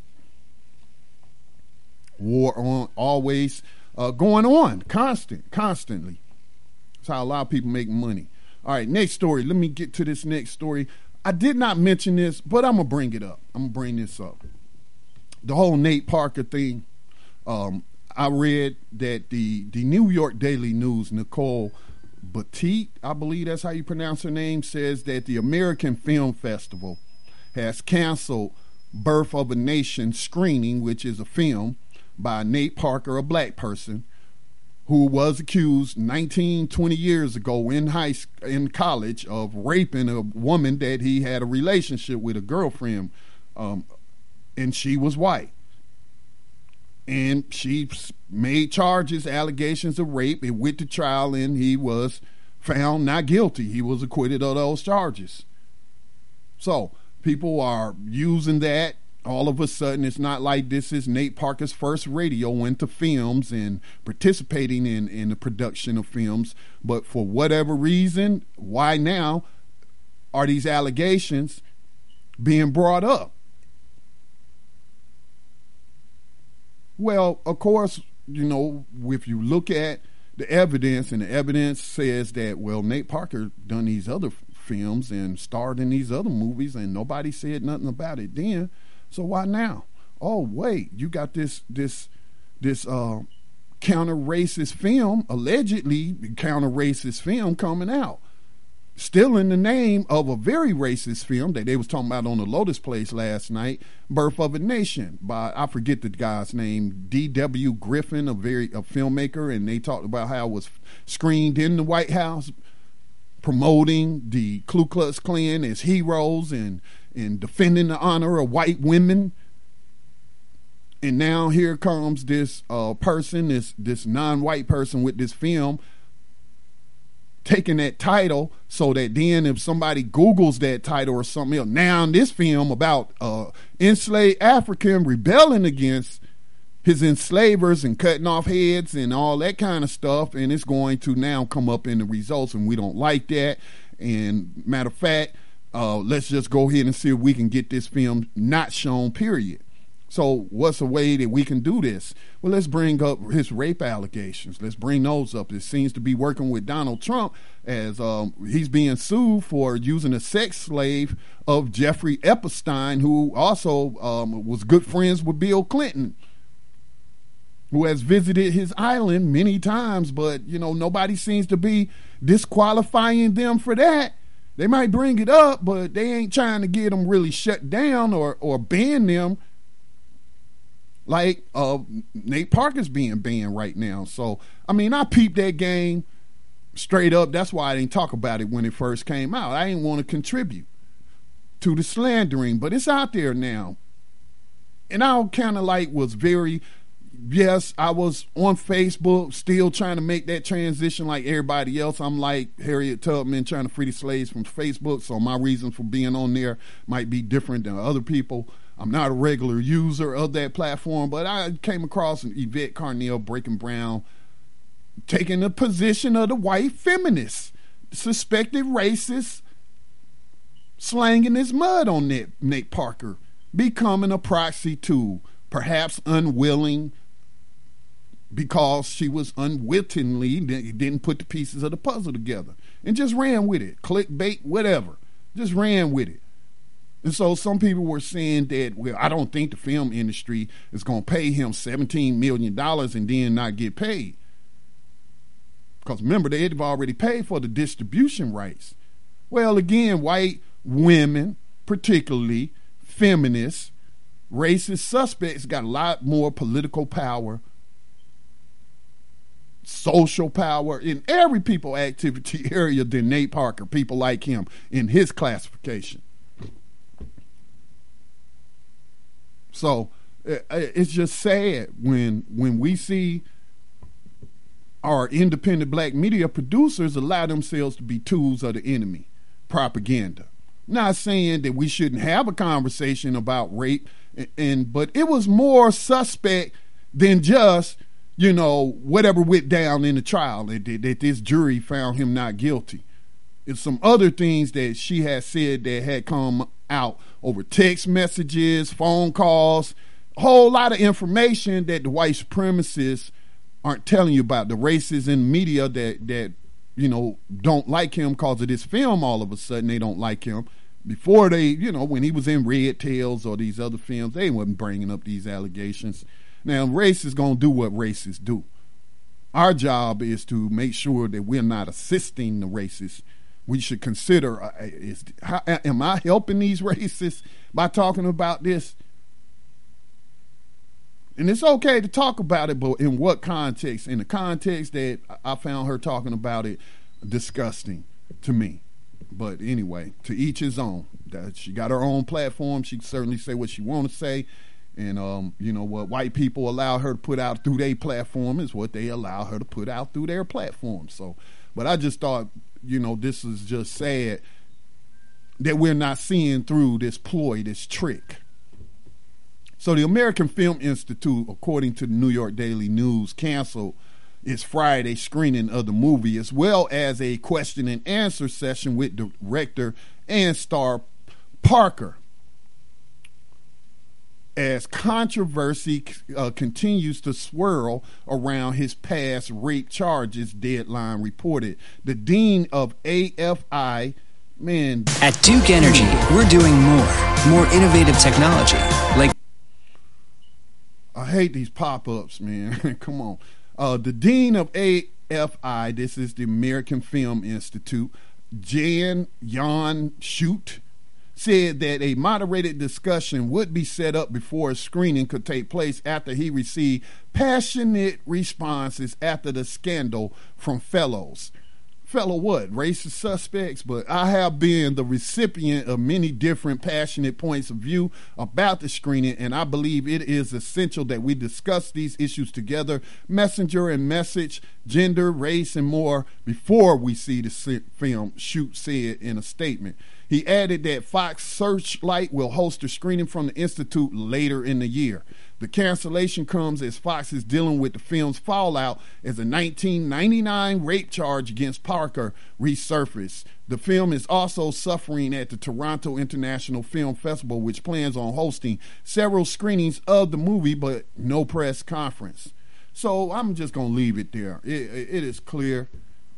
War on always uh, going on, constant, constantly. That's how a lot of people make money. All right, next story. Let me get to this next story. I did not mention this, but I'm gonna bring it up. I'm gonna bring this up. The whole Nate Parker thing. Um, I read that the the New York Daily News, Nicole Batit, I believe that's how you pronounce her name, says that the American Film Festival has canceled Birth of a Nation screening, which is a film by Nate Parker, a black person who was accused nineteen, twenty years ago in high in college of raping a woman that he had a relationship with, a girlfriend, um, and she was white. And she made charges, allegations of rape. It went to trial, and he was found not guilty. He was acquitted of those charges. So people are using that. All of a sudden, it's not like this is Nate Parker's first radio into films and participating in, in the production of films. But for whatever reason, why now are these allegations being brought up? Well, of course, you know, if you look at the evidence, and the evidence says that, well, Nate Parker done these other f- films and starred in these other movies, and nobody said nothing about it then. So why now? Oh, wait, you got this this this uh, counter-racist film, allegedly counter-racist film coming out, still in the name of a very racist film that they was talking about on the Lotus Place last night, Birth of a Nation, by, I forget the guy's name, D W Griffin, a very a filmmaker, and they talked about how it was screened in the White House, promoting the Ku Klux Klan as heroes and, and defending the honor of white women. And now here comes this uh, person, this this non-white person with this film, taking that title, so that then if somebody Googles that title or something else, now in this film about uh, enslaved African rebelling against his enslavers and cutting off heads and all that kind of stuff, and it's going to now come up in the results, and we don't like that. And matter of fact, uh, let's just go ahead and see if we can get this film not shown, period. So what's a way that we can do this? Well, let's bring up his rape allegations. Let's bring those up. It seems to be working with Donald Trump, as um, he's being sued for using a sex slave of Jeffrey Epstein, who also um, was good friends with Bill Clinton, who has visited his island many times, but, you know, nobody seems to be disqualifying them for that. They might bring it up, but they ain't trying to get them really shut down or, or ban them, like uh, Nate Parker's being banned right now. So, I mean, I peeped that game straight up. That's why I didn't talk about it when it first came out. I didn't want to contribute to the slandering, but it's out there now. And I kind of like was very, yes, I was on Facebook still trying to make that transition like everybody else. I'm like Harriet Tubman trying to free the slaves from Facebook, so my reasons for being on there might be different than other people. I'm not a regular user of that platform, but I came across an Yvette Carnell, Breaking Brown, taking the position of the white feminist, suspected racist, slanging his mud on Nate, Nate Parker, becoming a proxy tool, perhaps unwilling, because she was unwittingly, didn't put the pieces of the puzzle together, and just ran with it. Clickbait, whatever. Just ran with it. And so some people were saying that, well, I don't think the film industry is going to pay him seventeen million dollars and then not get paid. Because remember, they've already paid for the distribution rights. Well, again, white women, particularly feminists, racist suspects, got a lot more political power, social power in every people activity area than Nate Parker, people like him in his classification. So it's just sad when when we see our independent black media producers allow themselves to be tools of the enemy, propaganda. Not saying that we shouldn't have a conversation about rape, and, and but it was more suspect than just, you know, whatever went down in the trial, that, that this jury found him not guilty. It's some other things that she had said that had come out over text messages, phone calls, a whole lot of information that the white supremacists aren't telling you about. The racists in media that, that you know, don't like him because of this film, all of a sudden they don't like him. Before they, you know, when he was in Red Tails or these other films, they wasn't bringing up these allegations. Now, race is going to do what racists do. Our job is to make sure that we're not assisting the racists. We should consider, uh, is, how, am I helping these racists by talking about this? And it's okay to talk about it, but in what context? In the context that I found her talking about it disgusting to me. But anyway, to each his own. That she got her own platform. She can certainly say what she want to say. And, um, you know, what white people allow her to put out through their platform is what they allow her to put out through their platform. So, but I just thought, you know, this is just sad that we're not seeing through this ploy, this trick. So the American Film Institute, according to the New York Daily News, canceled its Friday screening of the movie, as well as a question and answer session with director and star Parker. as controversy uh, continues to swirl around his past rape charges, Deadline reported. The dean of A F I, man. At Duke Energy, we're doing more, more innovative technology. Like, I hate these pop-ups, man. Come on. Uh, the dean of A F I, this is the American Film Institute, Jan Jan Schutt, said that a moderated discussion would be set up before a screening could take place after he received passionate responses after the scandal from fellows. Fellow what? Racist suspects? But I have been the recipient of many different passionate points of view about the screening, and I believe it is essential that we discuss these issues together, messenger and message, gender, race, and more, before we see the film, Schutt said in a statement. He added that Fox Searchlight will host a screening from the Institute later in the year. The cancellation comes as Fox is dealing with the film's fallout as a nineteen ninety-nine rape charge against Parker resurfaced. The film is also suffering at the Toronto International Film Festival, which plans on hosting several screenings of the movie, but no press conference. So I'm just going to leave it there. It, it is clear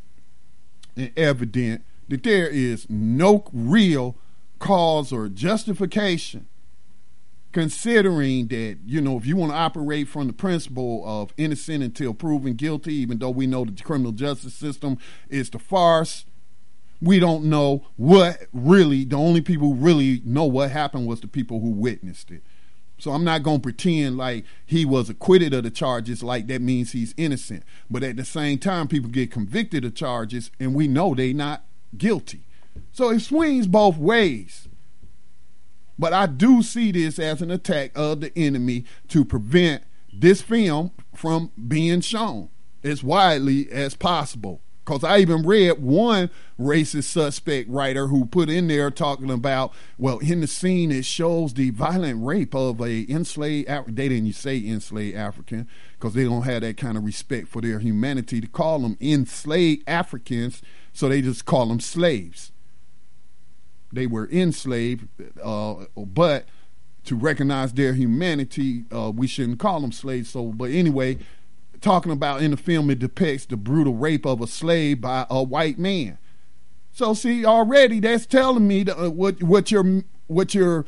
and evident that there is no real cause or justification, considering that, you know, if you want to operate from the principle of innocent until proven guilty, even though we know that the criminal justice system is the farce, we don't know what really, the only people who really know what happened was the people who witnessed it. So I'm not going to pretend like he was acquitted of the charges like that means he's innocent. But at the same time, people get convicted of charges and we know they're not guilty. So it swings both ways. But I do see this as an attack of the enemy to prevent this film from being shown as widely as possible. Because I even read one racist suspect writer who put in there talking about, well, in the scene it shows the violent rape of a enslaved, Af- they didn't say enslaved African because they don't have that kind of respect for their humanity to call them enslaved Africans, so they just call them slaves. They were enslaved, uh, but to recognize their humanity, uh, we shouldn't call them slaves. So, but anyway, talking about in the film, it depicts the brutal rape of a slave by a white man. So, see, already that's telling me the, uh, what what your what your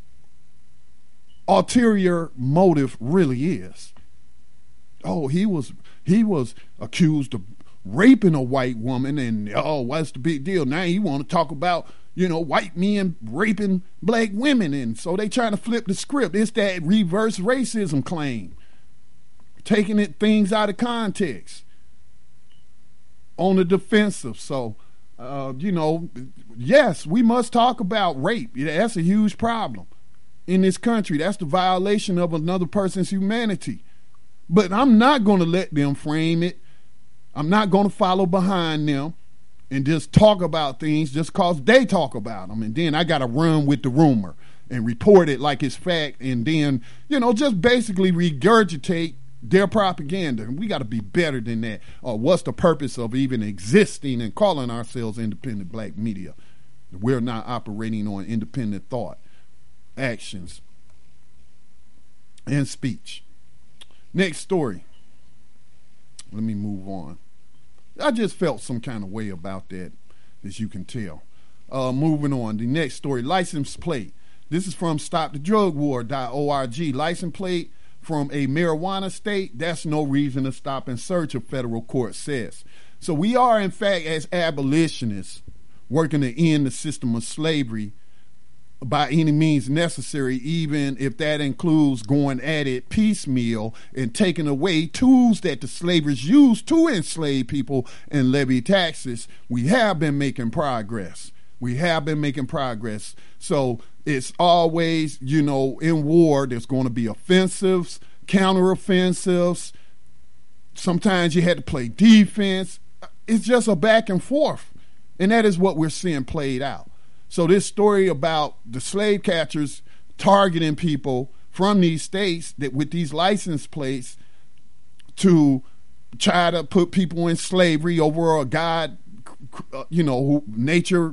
ulterior motive really is. Oh, he was he was accused of raping a white woman, and oh, what's the big deal? Now you want to talk about, you know, white men raping black women, and so they trying to flip the script. It's that reverse racism claim, taking it things out of context on the defensive. So, uh, you know, yes, we must talk about rape. That's a huge problem in this country. That's the violation of another person's humanity. But I'm not going to let them frame it. I'm not going to follow behind them and just talk about things just because they talk about them. And then I got to run with the rumor and report it like it's fact, and then, you know, just basically regurgitate their propaganda. And we got to be better than that. Or what's the purpose of even existing and calling ourselves independent black media? We're not operating on independent thought, actions, and speech. Next story. Let me move on. I just felt some kind of way about that, as you can tell. Uh, moving on. The next story, license plate. This is from stop the drug war dot org. License plate from a marijuana state, that's no reason to stop and search, a federal court says. So we are, in fact, as abolitionists, working to end the system of slavery by any means necessary, even if that includes going at it piecemeal and taking away tools that the slavers used to enslave people and levy taxes. We have been making progress. We have been making progress. So it's always, you know, in war, there's going to be offensives, counteroffensives. Sometimes you had to play defense. It's just a back and forth. And that is what we're seeing played out. So this story about the slave catchers targeting people from these states that with these license plates to try to put people in slavery over a God, you know, who nature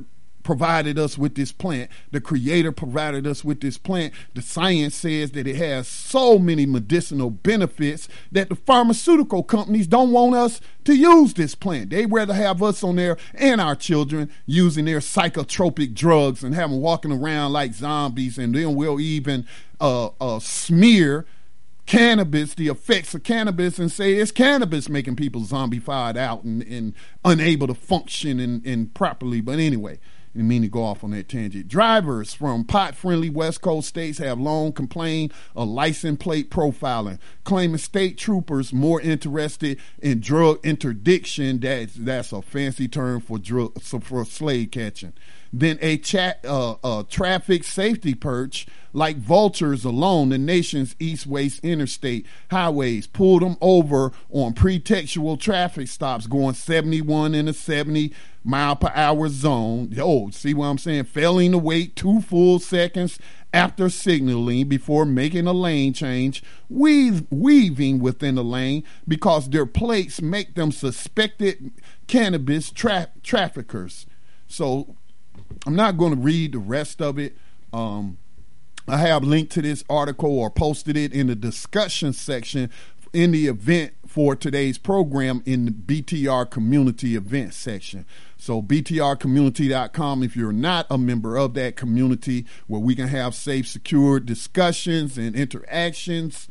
provided us with this plant. The creator provided us with this plant. The science says that it has so many medicinal benefits that the pharmaceutical companies don't want us to use this plant. They'd rather have us on there and our children using their psychotropic drugs and have them walking around like zombies, and then we'll even uh, uh, smear cannabis, the effects of cannabis, and say it's cannabis making people zombified out and, and unable to function and, and properly. But anyway, I didn't mean to go off on that tangent. Drivers from pot-friendly West Coast states have long complained of license plate profiling, claiming state troopers more interested in drug interdiction, that's, that's a fancy term for drug, for slave catching, than a chat, uh, uh, traffic safety perch. Like vultures along the nation's east-west interstate highways pulled them over on pretextual traffic stops going seventy-one in a seventy mile per hour zone. Oh, see what I'm saying? Failing to wait two full seconds after signaling before making a lane change, weave, weaving within the lane because their plates make them suspected cannabis tra- traffickers. So I'm not going to read the rest of it. Um, I have linked to this article or posted it in the discussion section in the event for today's program in the B T R community event section. So B T R community dot com, if you're not a member of that community where we can have safe, secure discussions and interactions,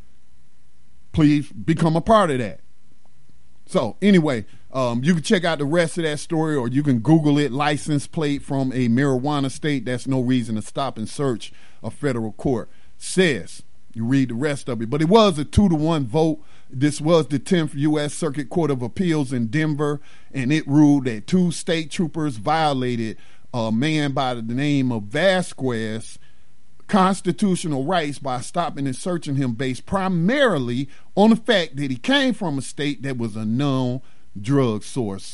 please become a part of that. So anyway, um, you can check out the rest of that story, or you can Google it, license plate from a marijuana state. That's no reason to stop and search a federal court. Says, you read the rest of it. But it was a two to one vote. This was the tenth U S Circuit Court of Appeals in Denver, and it ruled that two state troopers violated a man by the name of Vasquez constitutional rights by stopping and searching him based primarily on the fact that he came from a state that was a known drug source.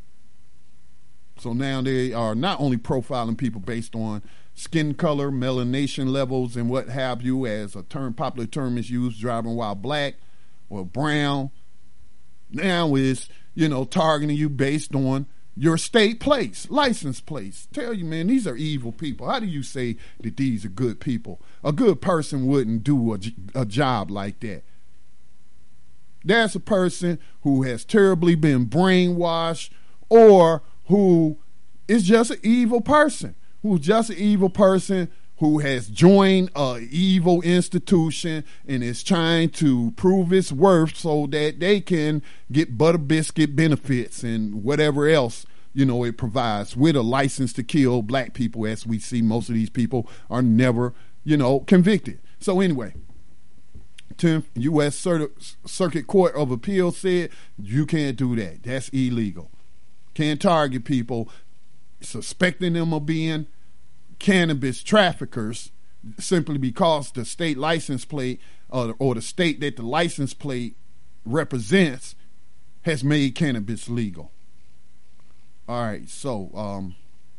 So now they are not only profiling people based on skin color, melanation levels, and what have you, as a term, popular term is used, driving while black or brown. Now is, you know, targeting you based on your state plates, license plates. Tell you, man, these are evil people. How do you say that these are good people? A good person wouldn't do a, a job like that. That's a person who has terribly been brainwashed, or who is just an evil person, who's just an evil person who has joined an evil institution and is trying to prove its worth so that they can get butter biscuit benefits and whatever else, you know, it provides, with a license to kill black people. As we see, most of these people are never, you know, convicted. So anyway, tenth U S Circuit Court of Appeals said you can't do that. That's illegal. Can't target people suspecting them of being cannabis traffickers simply because the state license plate uh, or the state that the license plate represents has made cannabis legal. All right, so um,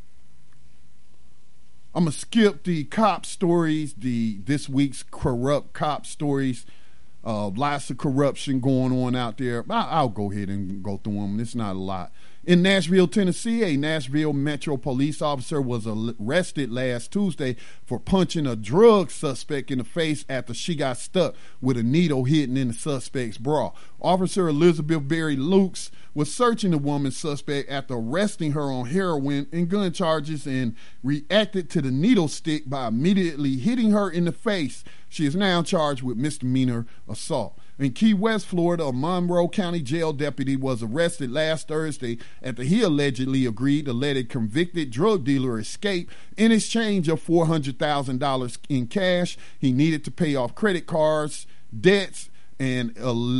I'm gonna skip the cop stories, the this week's corrupt cop stories. Uh, lots of corruption going on out there. I'll, I'll go ahead and go through them. It's not a lot. In Nashville, Tennessee, a Nashville Metro police officer was arrested last Tuesday for punching a drug suspect in the face after she got stuck with a needle hidden in the suspect's bra. Officer Elizabeth Berry Lukes was searching the woman's suspect after arresting her on heroin and gun charges, and reacted to the needle stick by immediately hitting her in the face. She is now charged with misdemeanor assault. In Key West, Florida, a Monroe County jail deputy was arrested last Thursday after he allegedly agreed to let a convicted drug dealer escape in exchange of four hundred thousand dollars in cash. He needed to pay off credit cards, debts, and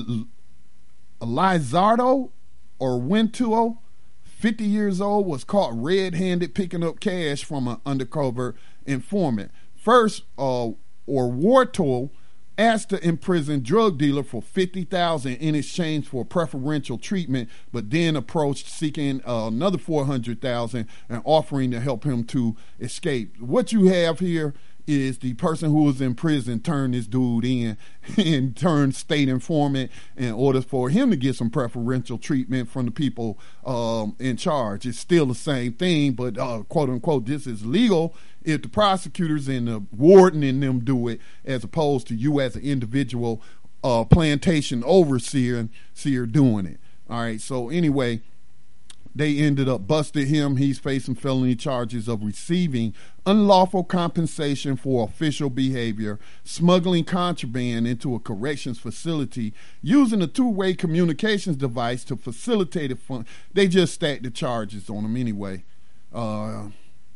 Elizardo or Wintuo, fifty years old, was caught red-handed picking up cash from an undercover informant. First, uh, or Wartol asked the imprisoned drug dealer for fifty thousand dollars in exchange for preferential treatment, but then approached seeking uh, another four hundred thousand dollars and offering to help him to escape. What you have here is the person who was in prison turned this dude in and turned state informant in order for him to get some preferential treatment from the people um, in charge. It's still the same thing, but uh, quote unquote, this is legal if the prosecutors and the warden and them do it, as opposed to you as an individual uh, plantation overseer seer doing it. All right. So anyway, they ended up busted him. He's facing felony charges of receiving unlawful compensation for official behavior, smuggling contraband into a corrections facility, using a two-way communications device to facilitate it. Fun- they just stacked the charges on him anyway. Uh,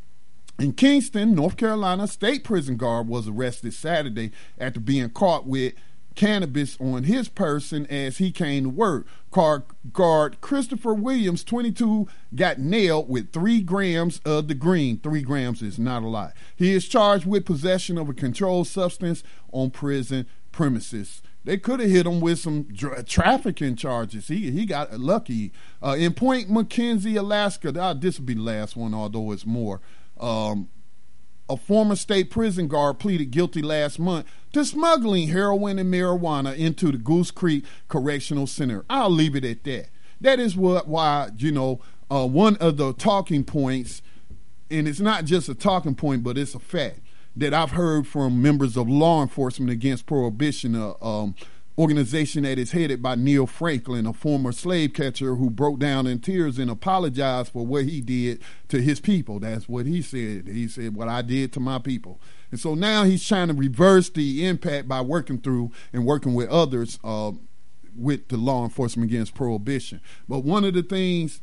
in Kingston, North Carolina, state prison guard was arrested Saturday after being caught with cannabis on his person as he came to work. Car guard Christopher Williams, twenty-two, got nailed with three grams of the green. Three grams is not a lot. He is charged with possession of a controlled substance on prison premises. They could have hit him with some dr- trafficking charges. He he got lucky. Uh, in Point McKenzie, Alaska, uh, this will be the last one, although it's more. Um, A former state prison guard pleaded guilty last month to smuggling heroin and marijuana into the Goose Creek Correctional Center. I'll leave it at that. That is what why, you know, uh, one of the talking points, and it's not just a talking point, but it's a fact, that I've heard from members of law enforcement against prohibition, a um, organization that is headed by Neil Franklin, a former slave catcher who broke down in tears and apologized for what he did to his people. That's what he said. He said, what I did to my people. And so now he's trying to reverse the impact by working through and working with others uh, with the law enforcement against prohibition. But one of the things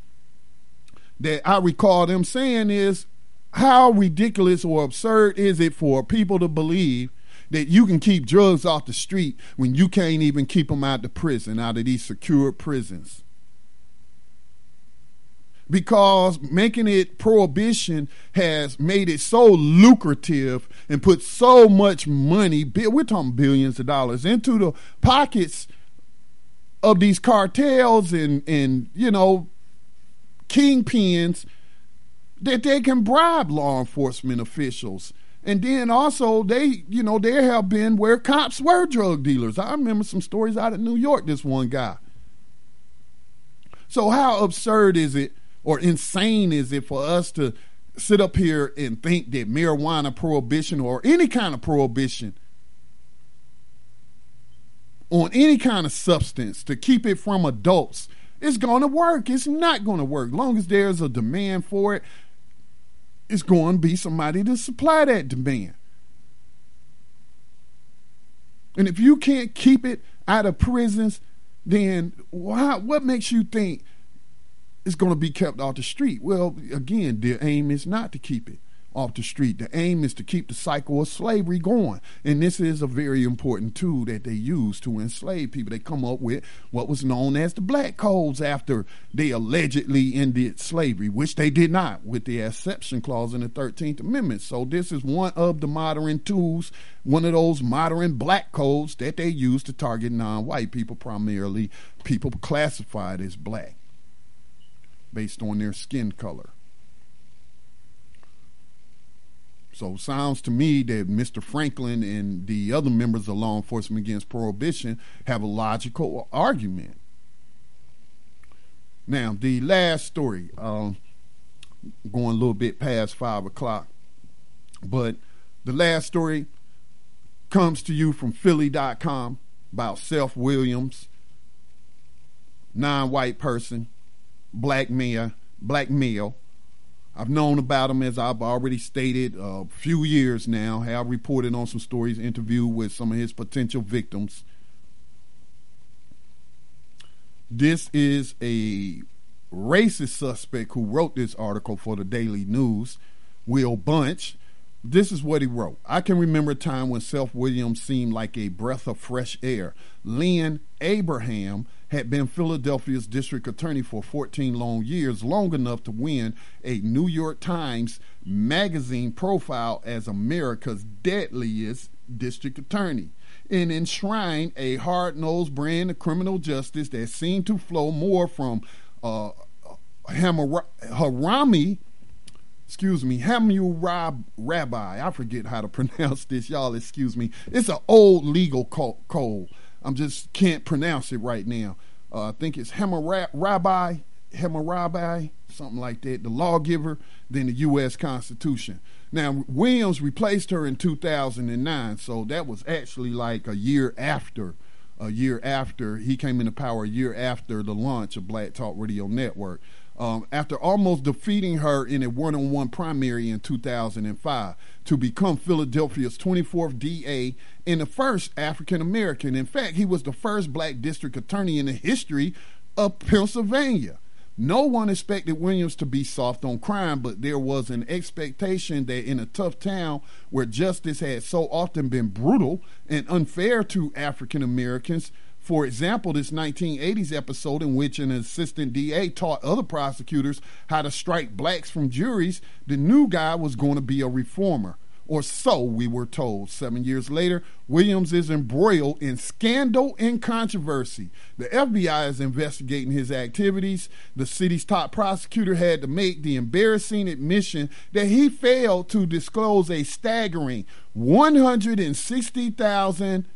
that I recall them saying is, how ridiculous or absurd is it for people to believe that you can keep drugs off the street when you can't even keep them out of prison, out of these secure prisons? Because making it prohibition has made it so lucrative and put so much money, we're talking billions of dollars, into the pockets of these cartels and, and you know, kingpins, that they can bribe law enforcement officials. And then also they, you know, there have been where cops were drug dealers. I remember some stories out of New York, this one guy. So how absurd is it or insane is it for us to sit up here and think that marijuana prohibition or any kind of prohibition on any kind of substance to keep it from adults is going to work? It's not going to work. As long as there's a demand for it, it's going to be somebody to supply that demand. And if you can't keep it out of prisons, then why, what makes you think it's going to be kept off the street? Well, again, the aim is not to keep it off the street. The aim is to keep the cycle of slavery going. And this is a very important tool that they use to enslave people. They come up with what was known as the Black Codes after they allegedly ended slavery, which they did not, with the exception clause in the thirteenth Amendment. So this is one of the modern tools, one of those modern black codes that they use to target non-white people, primarily people classified as black based on their skin color. So it sounds to me that Mister Franklin and the other members of law enforcement against prohibition have a logical argument. Now, the last story, uh, going a little bit past five o'clock, but the last story comes to you from Philly dot com about Seth Williams, non-white person, black male, black male. I've known about him, as I've already stated, a few years now. Have reported on some stories, interviewed with some of his potential victims. This is a racist suspect who wrote this article for the Daily News, Will Bunch. This is what he wrote. I can remember a time when Seth Williams seemed like a breath of fresh air. Lynn Abraham had been Philadelphia's district attorney for fourteen long years, long enough to win a New York Times magazine profile as America's deadliest district attorney, and enshrine a hard-nosed brand of criminal justice that seemed to flow more from uh, Hammurabi excuse me, Hammurabi Rabbi. I forget how to pronounce this. Y'all excuse me. It's an old legal code. I just can't pronounce it right now. Uh, I think it's Hammurabi, Hammurabi, something like that, the lawgiver, then the U S Constitution. Now, Williams replaced her in two thousand nine, so that was actually like a year after, a year after, he came into power a year after the launch of Black Talk Radio Network. Um, after almost defeating her in a one-on-one primary in two thousand five to become Philadelphia's twenty-fourth D A and the first African-American. In fact, he was the first black district attorney in the history of Pennsylvania. No one expected Williams to be soft on crime, but there was an expectation that in a tough town where justice had so often been brutal and unfair to African Americans, for example, this nineteen eighties episode in which an assistant D A taught other prosecutors how to strike blacks from juries, the new guy was going to be a reformer. Or so we were told. Seven years later, Williams is embroiled in scandal and controversy. The F B I is investigating his activities. The city's top prosecutor had to make the embarrassing admission that he failed to disclose a staggering one hundred sixty thousand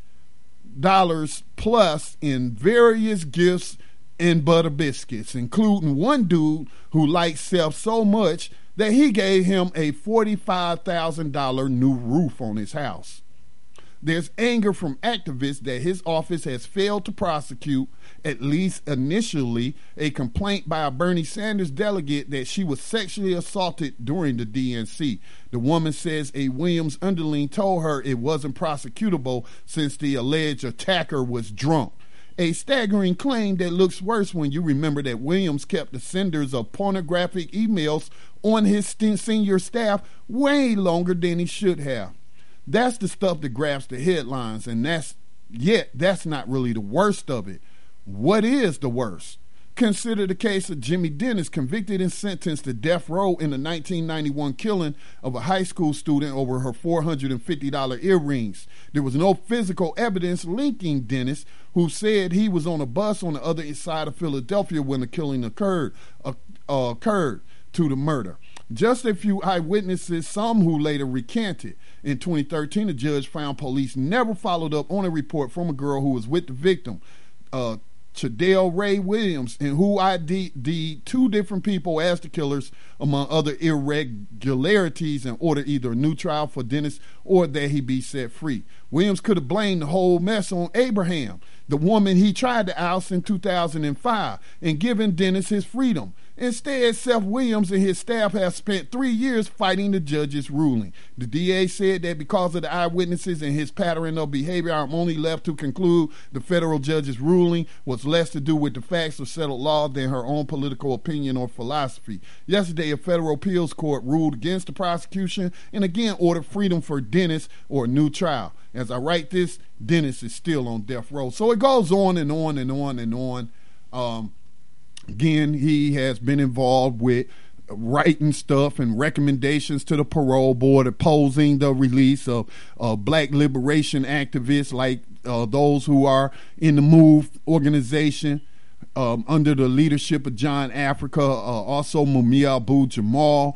dollars plus in various gifts and butter biscuits, including one dude who liked Self so much that he gave him a forty-five thousand dollars new roof on his house. There's anger from activists that his office has failed to prosecute, at least initially, a complaint by a Bernie Sanders delegate that she was sexually assaulted during the D N C. The woman says a Williams underling told her it wasn't prosecutable since the alleged attacker was drunk. A staggering claim that looks worse when you remember that Williams kept the senders of pornographic emails on his senior staff way longer than he should have. That's the stuff that grabs the headlines, and that's yet that's not really the worst of it. What is the worst? Consider the case of Jimmy Dennis, convicted and sentenced to death row in the nineteen ninety-one killing of a high school student over her four hundred fifty dollars earrings. There was no physical evidence linking Dennis, who said he was on a bus on the other side of Philadelphia when the killing occurred, uh, uh, occurred to the murder. Just a few eyewitnesses, some who later recanted. In twenty thirteen, a judge found police never followed up on a report from a girl who was with the victim, uh, Chadell Ray Williams, and who I D'd two different people as the killers, among other irregularities, and ordered either a new trial for Dennis or that he be set free. Williams could have blamed the whole mess on Abraham, the woman he tried to oust in two thousand five, and given Dennis his freedom. Instead, Seth Williams and his staff have spent three years fighting the judge's ruling. The D A said that because of the eyewitnesses and his pattern of behavior, I'm only left to conclude the federal judge's ruling was less to do with the facts of settled law than her own political opinion or philosophy. Yesterday, a federal appeals court ruled against the prosecution and again ordered freedom for Dennis or a new trial. As I write this, Dennis is still on death row. So it goes on and on and on and on. Um, Again, he has been involved with writing stuff and recommendations to the parole board, opposing the release of uh, black liberation activists like uh, those who are in the MOVE organization um, under the leadership of John Africa, uh, also Mumia Abu-Jamal.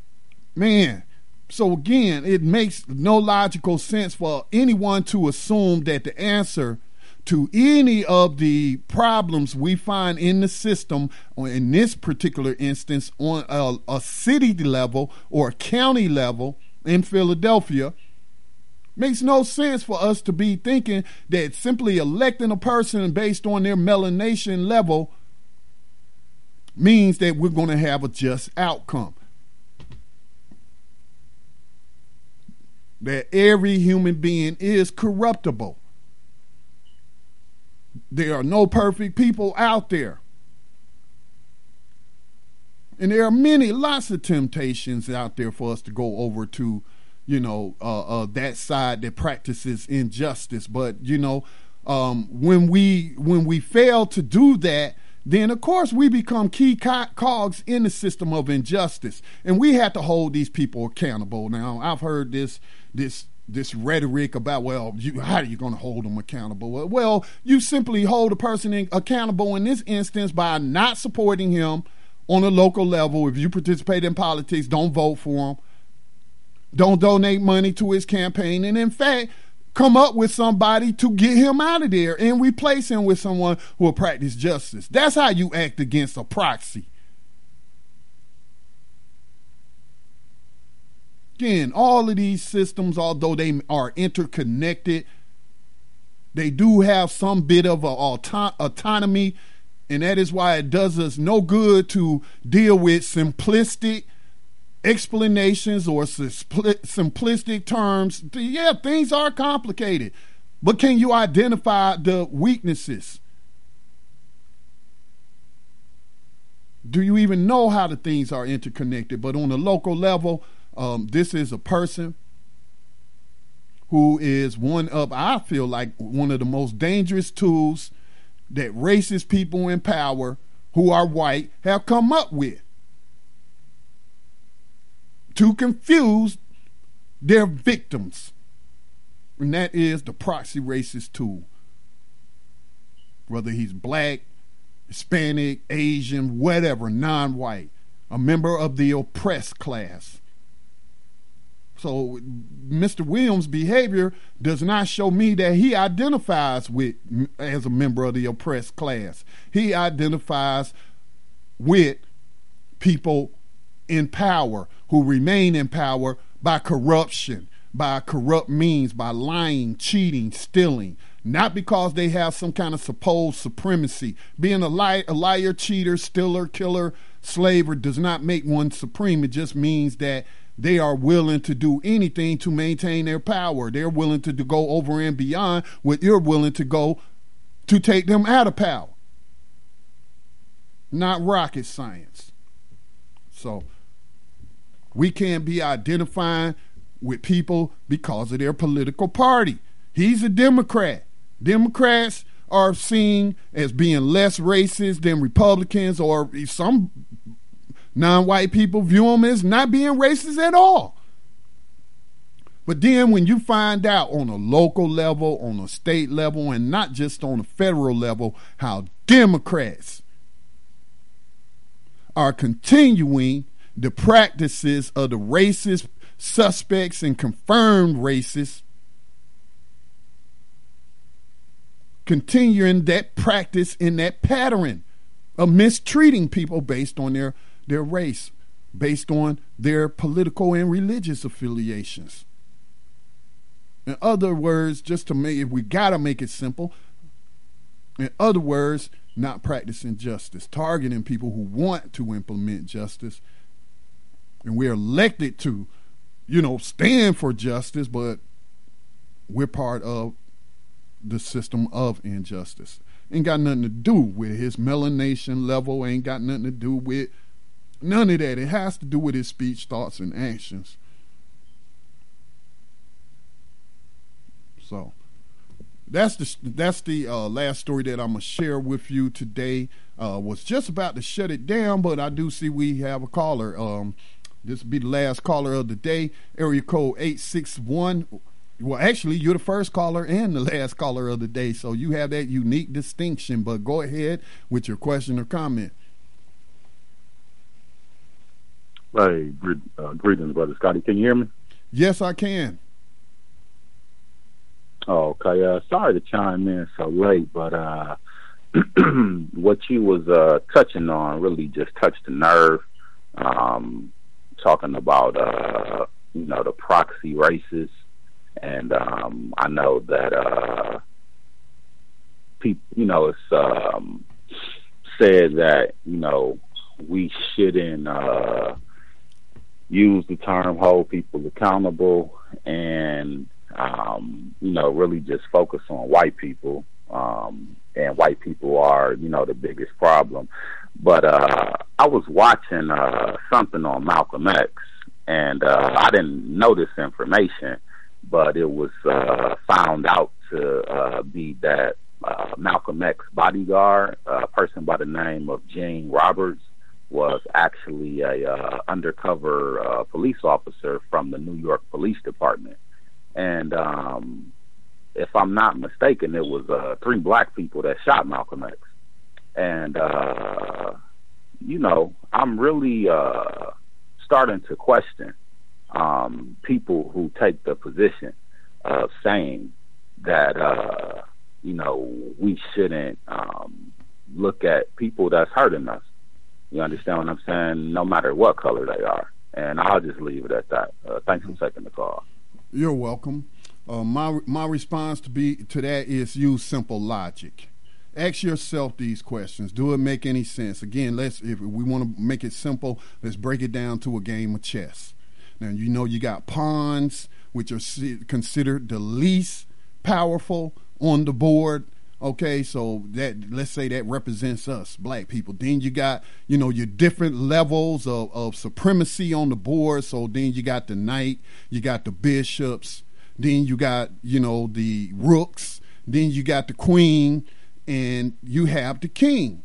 Man, so again, it makes no logical sense for anyone to assume that the answer to any of the problems we find in the system, or in this particular instance, on a, a city level or a county level in Philadelphia, makes no sense for us to be thinking that simply electing a person based on their melanation level means that we're going to have a just outcome. That every human being is corruptible. There are no perfect people out there. And there are many, lots of temptations out there for us to go over to, you know, uh, uh, that side that practices injustice. But, you know, um, when we when we fail to do that, then, of course, we become key co- cogs in the system of injustice. And we have to hold these people accountable. Now, I've heard this this. this rhetoric about, well, you, how are you going to hold them accountable? Well, you simply hold a person in, accountable in this instance by not supporting him on a local level. If you participate in politics, don't vote for him. Don't donate money to his campaign. And in fact, come up with somebody to get him out of there and replace him with someone who will practice justice. That's how you act against a proxy. Again, all of these systems, although they are interconnected, they do have some bit of a auto- autonomy, and that is why it does us no good to deal with simplistic explanations or simplistic terms. Yeah, things are complicated, but can you identify the weaknesses? Do you even know how the things are interconnected? But on a local level, um, this is a person who is one of, I feel like, one of the most dangerous tools that racist people in power who are white have come up with to confuse their victims. And that is the proxy racist tool. Whether he's black, Hispanic, Asian, whatever, non-white, a member of the oppressed class. So Mister Williams' behavior does not show me that he identifies with as a member of the oppressed class. He identifies with people in power who remain in power by corruption, by corrupt means, by lying, cheating, stealing, not because they have some kind of supposed supremacy. Being a, li- a liar, cheater, stealer, killer, slaver does not make one supreme. It just means that they are willing to do anything to maintain their power. They're willing to, to go over and beyond what you're willing to go to take them out of power. Not rocket science. So we can't be identifying with people because of their political party. He's a Democrat. Democrats are seen as being less racist than Republicans, or some non-white people view them as not being racist at all. But then when you find out on a local level, on a state level, and not just on a federal level, how Democrats are continuing the practices of the racist suspects and confirmed racists, continuing that practice in that pattern of mistreating people based on their, their race, based on their political and religious affiliations. In other words, just to make it, we gotta make it simple. In other words, not practicing justice, targeting people who want to implement justice. And we're elected to, you know, stand for justice, but we're part of the system of injustice. Ain't got nothing to do with his melanation level, ain't got nothing to do with none of that. It has to do with his speech, thoughts, and actions. So that's the that's the uh, last story that I'm gonna share with you today. Uh, was just about to shut it down, but I do see we have a caller. Um, this will be the last caller of the day. Area code eight six one. Well, actually, you're the first caller and the last caller of the day, so you have that unique distinction. But go ahead with your question or comment. Hey, uh, greetings, Brother Scotty. Can you hear me? Yes, I can. Oh, okay. Uh, sorry to chime in so late, but uh, what you was uh, touching on really just touched the nerve. Um, talking about uh, you know, the proxy races, and um, I know that uh, people, you know, it's um, said that, you know, we shouldn't uh, use the term hold people accountable, and Um, you know, really just focus on white people, um, and white people are, you know, the biggest problem. But uh, I was watching uh, something on Malcolm X, and uh, I didn't know this information, but it was uh, found out to uh, be that uh, Malcolm X bodyguard, a person by the name of Gene Roberts, was actually a uh, undercover uh, police officer from the New York Police Department. And um, if I'm not mistaken, it was uh, three black people that shot Malcolm X. And uh, you know, I'm really uh, starting to question um, people who take the position of saying that, uh, you know, we shouldn't um, look at people that's hurting us. You understand what I'm saying? No matter what color they are. And I'll just leave it at that. Uh, thanks for taking the call. You're welcome. Uh, my my response to be to that is use simple logic. Ask yourself these questions. Do it make any sense? Again, let's if we want to make it simple, let's break it down to a game of chess. Now, you know you got pawns, which are considered the least powerful on the board. Okay, so that let's say that represents us, black people. Then you got, you know, your different levels of, of supremacy on the board. So then you got the knight, you got the bishops, then you got, you know, the rooks, then you got the queen, and you have the king.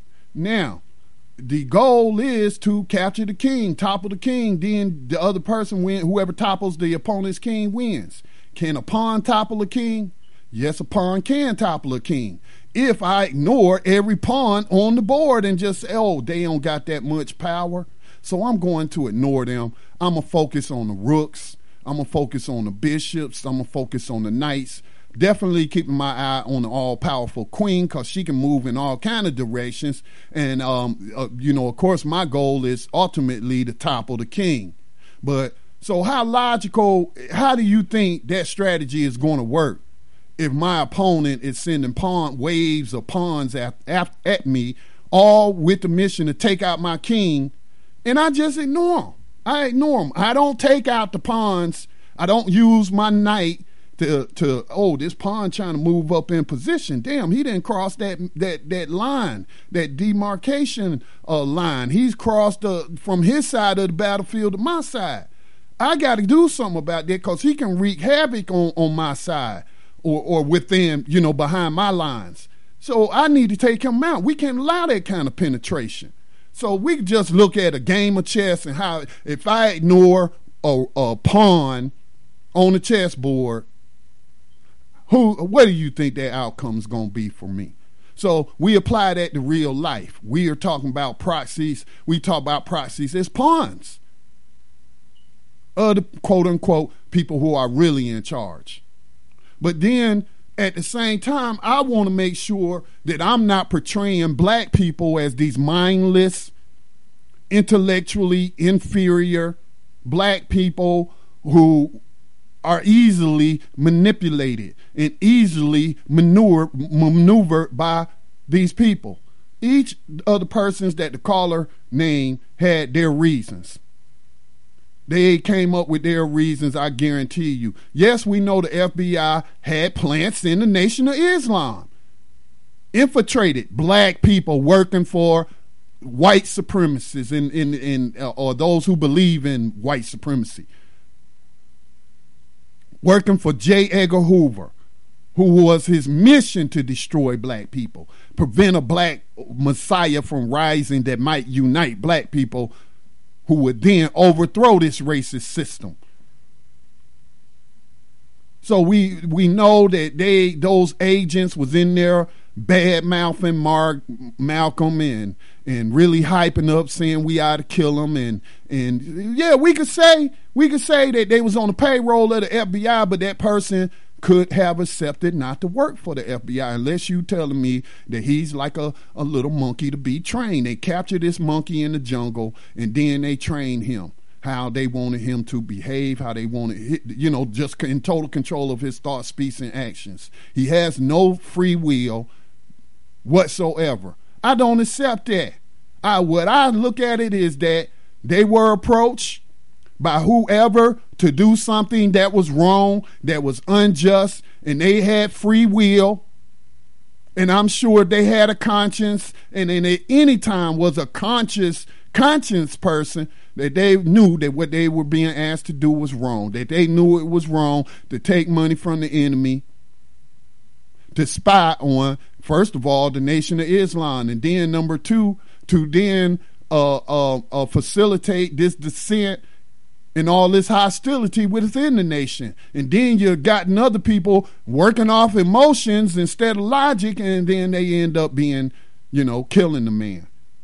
Now, the goal is to capture the king, topple the king, then the other person win. Whoever topples the opponent's king wins. Can a pawn topple a king? Yes, a pawn can topple a king. If I ignore every pawn on the board and just say, oh, they don't got that much power, so I'm going to ignore them. I'm going to focus on the rooks. I'm going to focus on the bishops. I'm going to focus on the knights. Definitely keeping my eye on the all-powerful queen because she can move in all kind of directions. And, um, uh, you know, of course, my goal is ultimately to topple the king. But so how logical, how do you think that strategy is going to work? If my opponent is sending pawn waves of pawns at, at, at me, all with the mission to take out my king, and I just ignore them. I ignore them. I don't take out the pawns. I don't use my knight to, to oh, this pawn trying to move up in position. Damn, he didn't cross that that that line, that demarcation uh, line. He's crossed uh, from his side of the battlefield to my side. I got to do something about that because he can wreak havoc on, on my side. Or, or within, you know, behind my lines. So I need to take him out. We can't allow that kind of penetration. So we can just look at a game of chess and how, if I ignore a, a pawn on the chessboard, who, what do you think that outcome is going to be for me? So we apply that to real life. We are talking about proxies. We talk about proxies as pawns. Other quote unquote people who are really in charge. But then at the same time, I want to make sure that I'm not portraying black people as these mindless, intellectually inferior black people who are easily manipulated and easily maneuver, maneuvered by these people. Each of the persons that the caller named had their reasons. They came up with their reasons, I guarantee you. Yes, we know the F B I had plants in the Nation of Islam. Infiltrated black people working for white supremacists in, in, in, uh, or those who believe in white supremacy. Working for J. Edgar Hoover, who was his mission to destroy black people, prevent a black messiah from rising that might unite black people, who would then overthrow this racist system. So we we know that they those agents was in there bad mouthing Mark Malcolm and and really hyping up, saying we ought to kill him, and and yeah, we could say we could say that they was on the payroll of the F B I, but that person could have accepted not to work for the F B I, unless you telling me that he's like a, a little monkey to be trained. They captured this monkey in the jungle, and then they trained him how they wanted him to behave, how they wanted, you know, just in total control of his thoughts, speech, and actions. He has no free will whatsoever. I don't accept that. I what I look at it is that they were approached by whoever to do something that was wrong, that was unjust, and they had free will, and I'm sure they had a conscience, and in any time was a conscious conscience person, that they knew that what they were being asked to do was wrong, that they knew it was wrong to take money from the enemy, to spy on, first of all, the Nation of Islam, and then number two, to then uh, uh, uh, facilitate this descent and all this hostility within the nation. And then you've gotten other people working off emotions instead of logic, and then they end up being, you know, killing the man.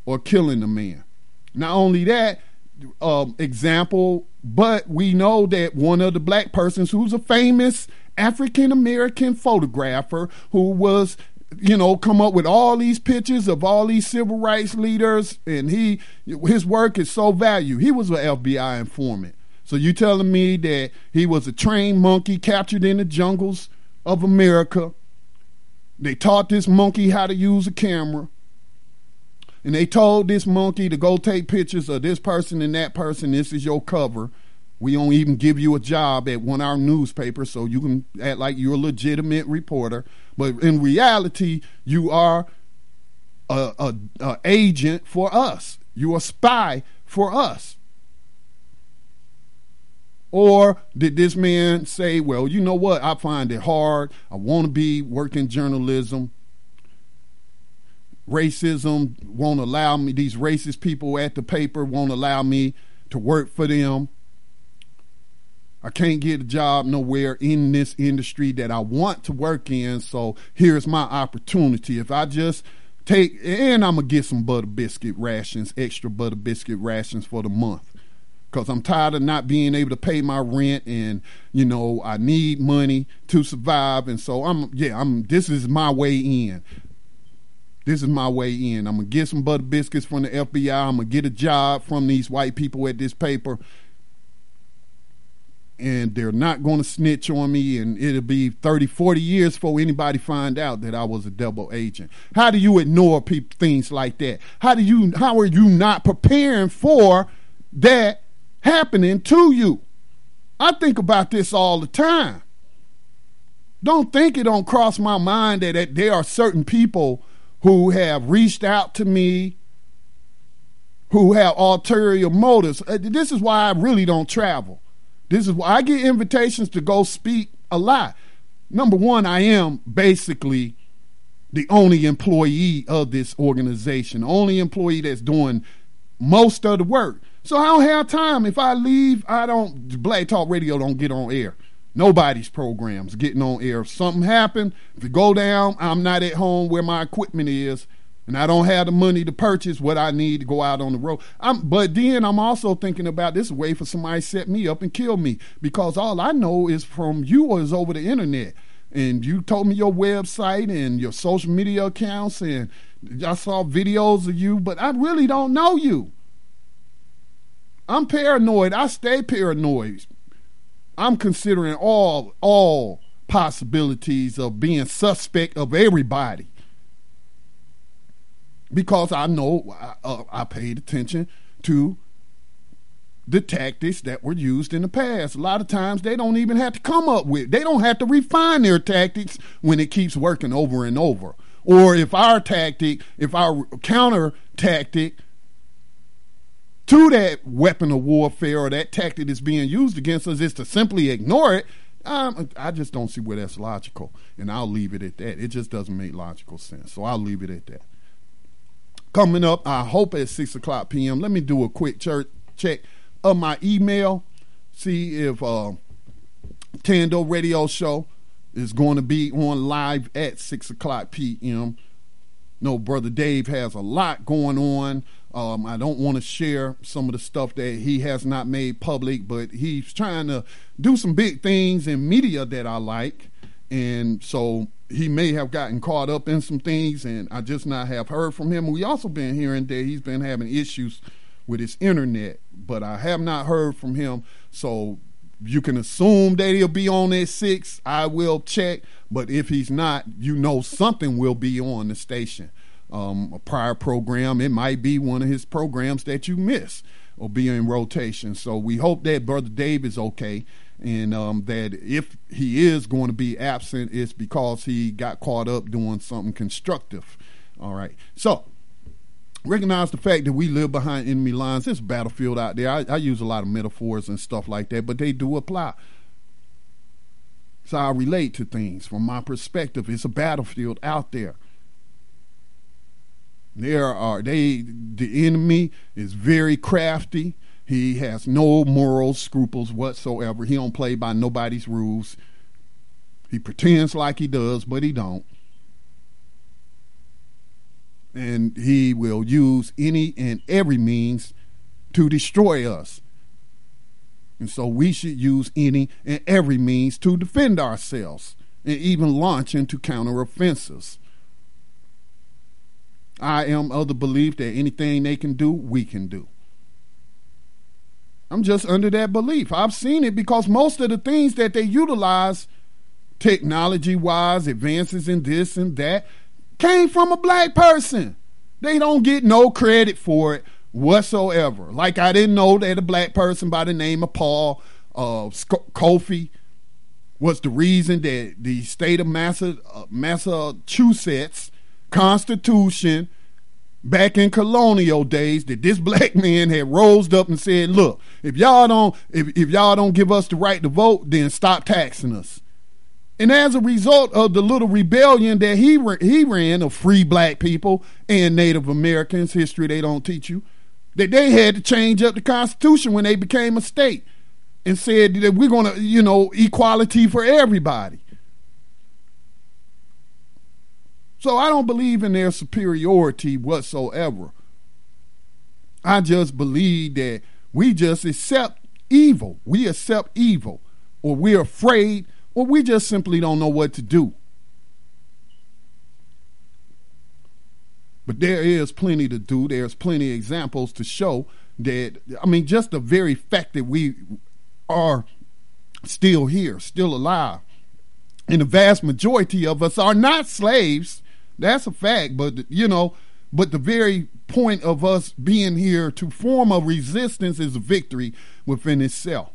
or killing a man. Not only that, um, example, but we know that one of the black persons who's a famous African-American photographer who was, you know, come up with all these pictures of all these civil rights leaders, and he, his work is so valued. He was an F B I informant. So you telling me that he was a trained monkey captured in the jungles of America? They taught this monkey how to use a camera, and they told this monkey to go take pictures of this person and that person. This is your cover. We don't even give you a job at one of our newspapers, so you can act like you're a legitimate reporter. But in reality, you are a, a, a agent for us. You're a spy for us. Or did this man say, well, you know what? I find it hard. I want to be working journalism. Racism won't allow me, these racist people at the paper won't allow me to work for them. I can't get a job nowhere in this industry that I want to work in, so here's my opportunity. If I just take, and I'm going to get some butter biscuit rations, extra butter biscuit rations for the month, because I'm tired of not being able to pay my rent, and, you know, I need money to survive, and so I'm, yeah, I'm, this is my way in. This is my way in. I'm going to get some butter biscuits from the F B I. I'm going to get a job from these white people at this paper, and they're not going to snitch on me, and it'll be thirty, forty years before anybody find out that I was a double agent. How do you ignore people, things like that? How do you, how are you not preparing for that happening to you? I think about this all the time. Don't think it don't cross my mind that, that there are certain people who have reached out to me, who have ulterior motives. This is why I really don't travel. This is why I get invitations to go speak a lot. Number one, I am basically the only employee of this organization, the only employee that's doing most of the work. So I don't have time. If I leave, I don't, Black Talk Radio don't get on air. Nobody's programs getting on air. If something happened, if it go down, I'm not at home where my equipment is, and I don't have the money to purchase what I need to go out on the road. I'm, but then I'm also thinking about this way for somebody to set me up and kill me, because all I know is from you or is over the internet. And you told me your website and your social media accounts, and I saw videos of you, but I really don't know you. I'm paranoid. I stay paranoid. I'm considering all all possibilities of being suspect of everybody, because I know I, uh, I paid attention to the tactics that were used in the past. A lot of times they don't even have to come up with, they don't have to refine their tactics when it keeps working over and over. Or if our tactic, if our counter tactic to that weapon of warfare or that tactic that's being used against us is to simply ignore it, um, I just don't see where that's logical. And I'll leave it at that. It just doesn't make logical sense. So I'll leave it at that. Coming up, I hope at six o'clock p.m., let me do a quick church check of my email, see if uh, Tando Radio Show is going to be on live at six o'clock p.m. No, Brother Dave has a lot going on. Um, I don't want to share some of the stuff that he has not made public, but he's trying to do some big things in media that I like. And so he may have gotten caught up in some things, and I just not have heard from him. We also been hearing that he's been having issues with his internet, but I have not heard from him. So you can assume that he'll be on at six. I will check, but if he's not, you know something will be on the station. Um, a prior program, it might be one of his programs that you miss or be in rotation. So we hope that Brother Dave is okay, and um, that if he is going to be absent, it's because he got caught up doing something constructive. All right. So recognize the fact that we live behind enemy lines. There's a battlefield out there. I, I use a lot of metaphors and stuff like that, but they do apply. So I relate to things from my perspective. It's a battlefield out there. There are they the enemy is very crafty. He has no moral scruples whatsoever. He don't play by nobody's rules. He pretends like he does, but he don't. And he will use any and every means to destroy us. And so we should use any and every means to defend ourselves and even launch into counteroffensives. I am of the belief that anything they can do, we can do. I'm just under that belief. I've seen it because most of the things that they utilize, technology-wise, advances in this and that, came from a black person. They don't get no credit for it whatsoever. Like I didn't know that a black person by the name of Paul uh, Kofi was the reason that the state of Massa, uh, Massachusetts Constitution back in colonial days, that this black man had rose up and said, look, if y'all don't if, if y'all don't give us the right to vote, then stop taxing us. And as a result of the little rebellion that he he ran of free black people and Native Americans, history they don't teach you, that they had to change up the Constitution when they became a state and said that we're going to, you know, equality for everybody. So I don't believe in their superiority whatsoever. I just believe that we just accept evil. We accept evil, or we're afraid, or we just simply don't know what to do. But there is plenty to do. There's plenty of examples to show that, I mean, just the very fact that we are still here, still alive, and the vast majority of us are not slaves. That's a fact. But, you know, but the very point of us being here to form a resistance is a victory within itself.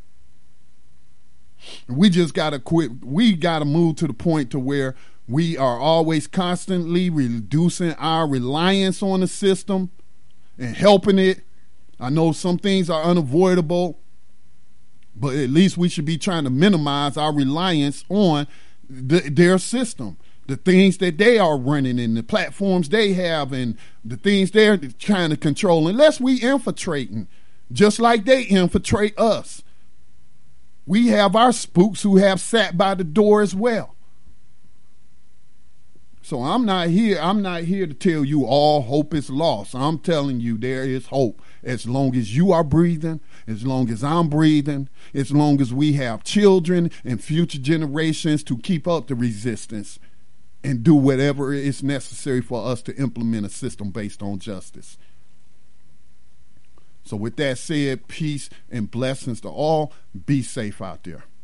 We just got to quit. We got to move to the point to where we are always constantly reducing our reliance on the system and helping it. I know some things are unavoidable, but at least we should be trying to minimize our reliance on the, their system, the things that they are running and the platforms they have and the things they're trying to control, unless we infiltrating just like they infiltrate us. We have our spooks who have sat by the door as well. So I'm not here. I'm not here to tell you all hope is lost. I'm telling you there is hope as long as you are breathing, as long as I'm breathing, as long as we have children and future generations to keep up the resistance and do whatever is necessary for us to implement a system based on justice. So with that said, peace and blessings to all. Be safe out there.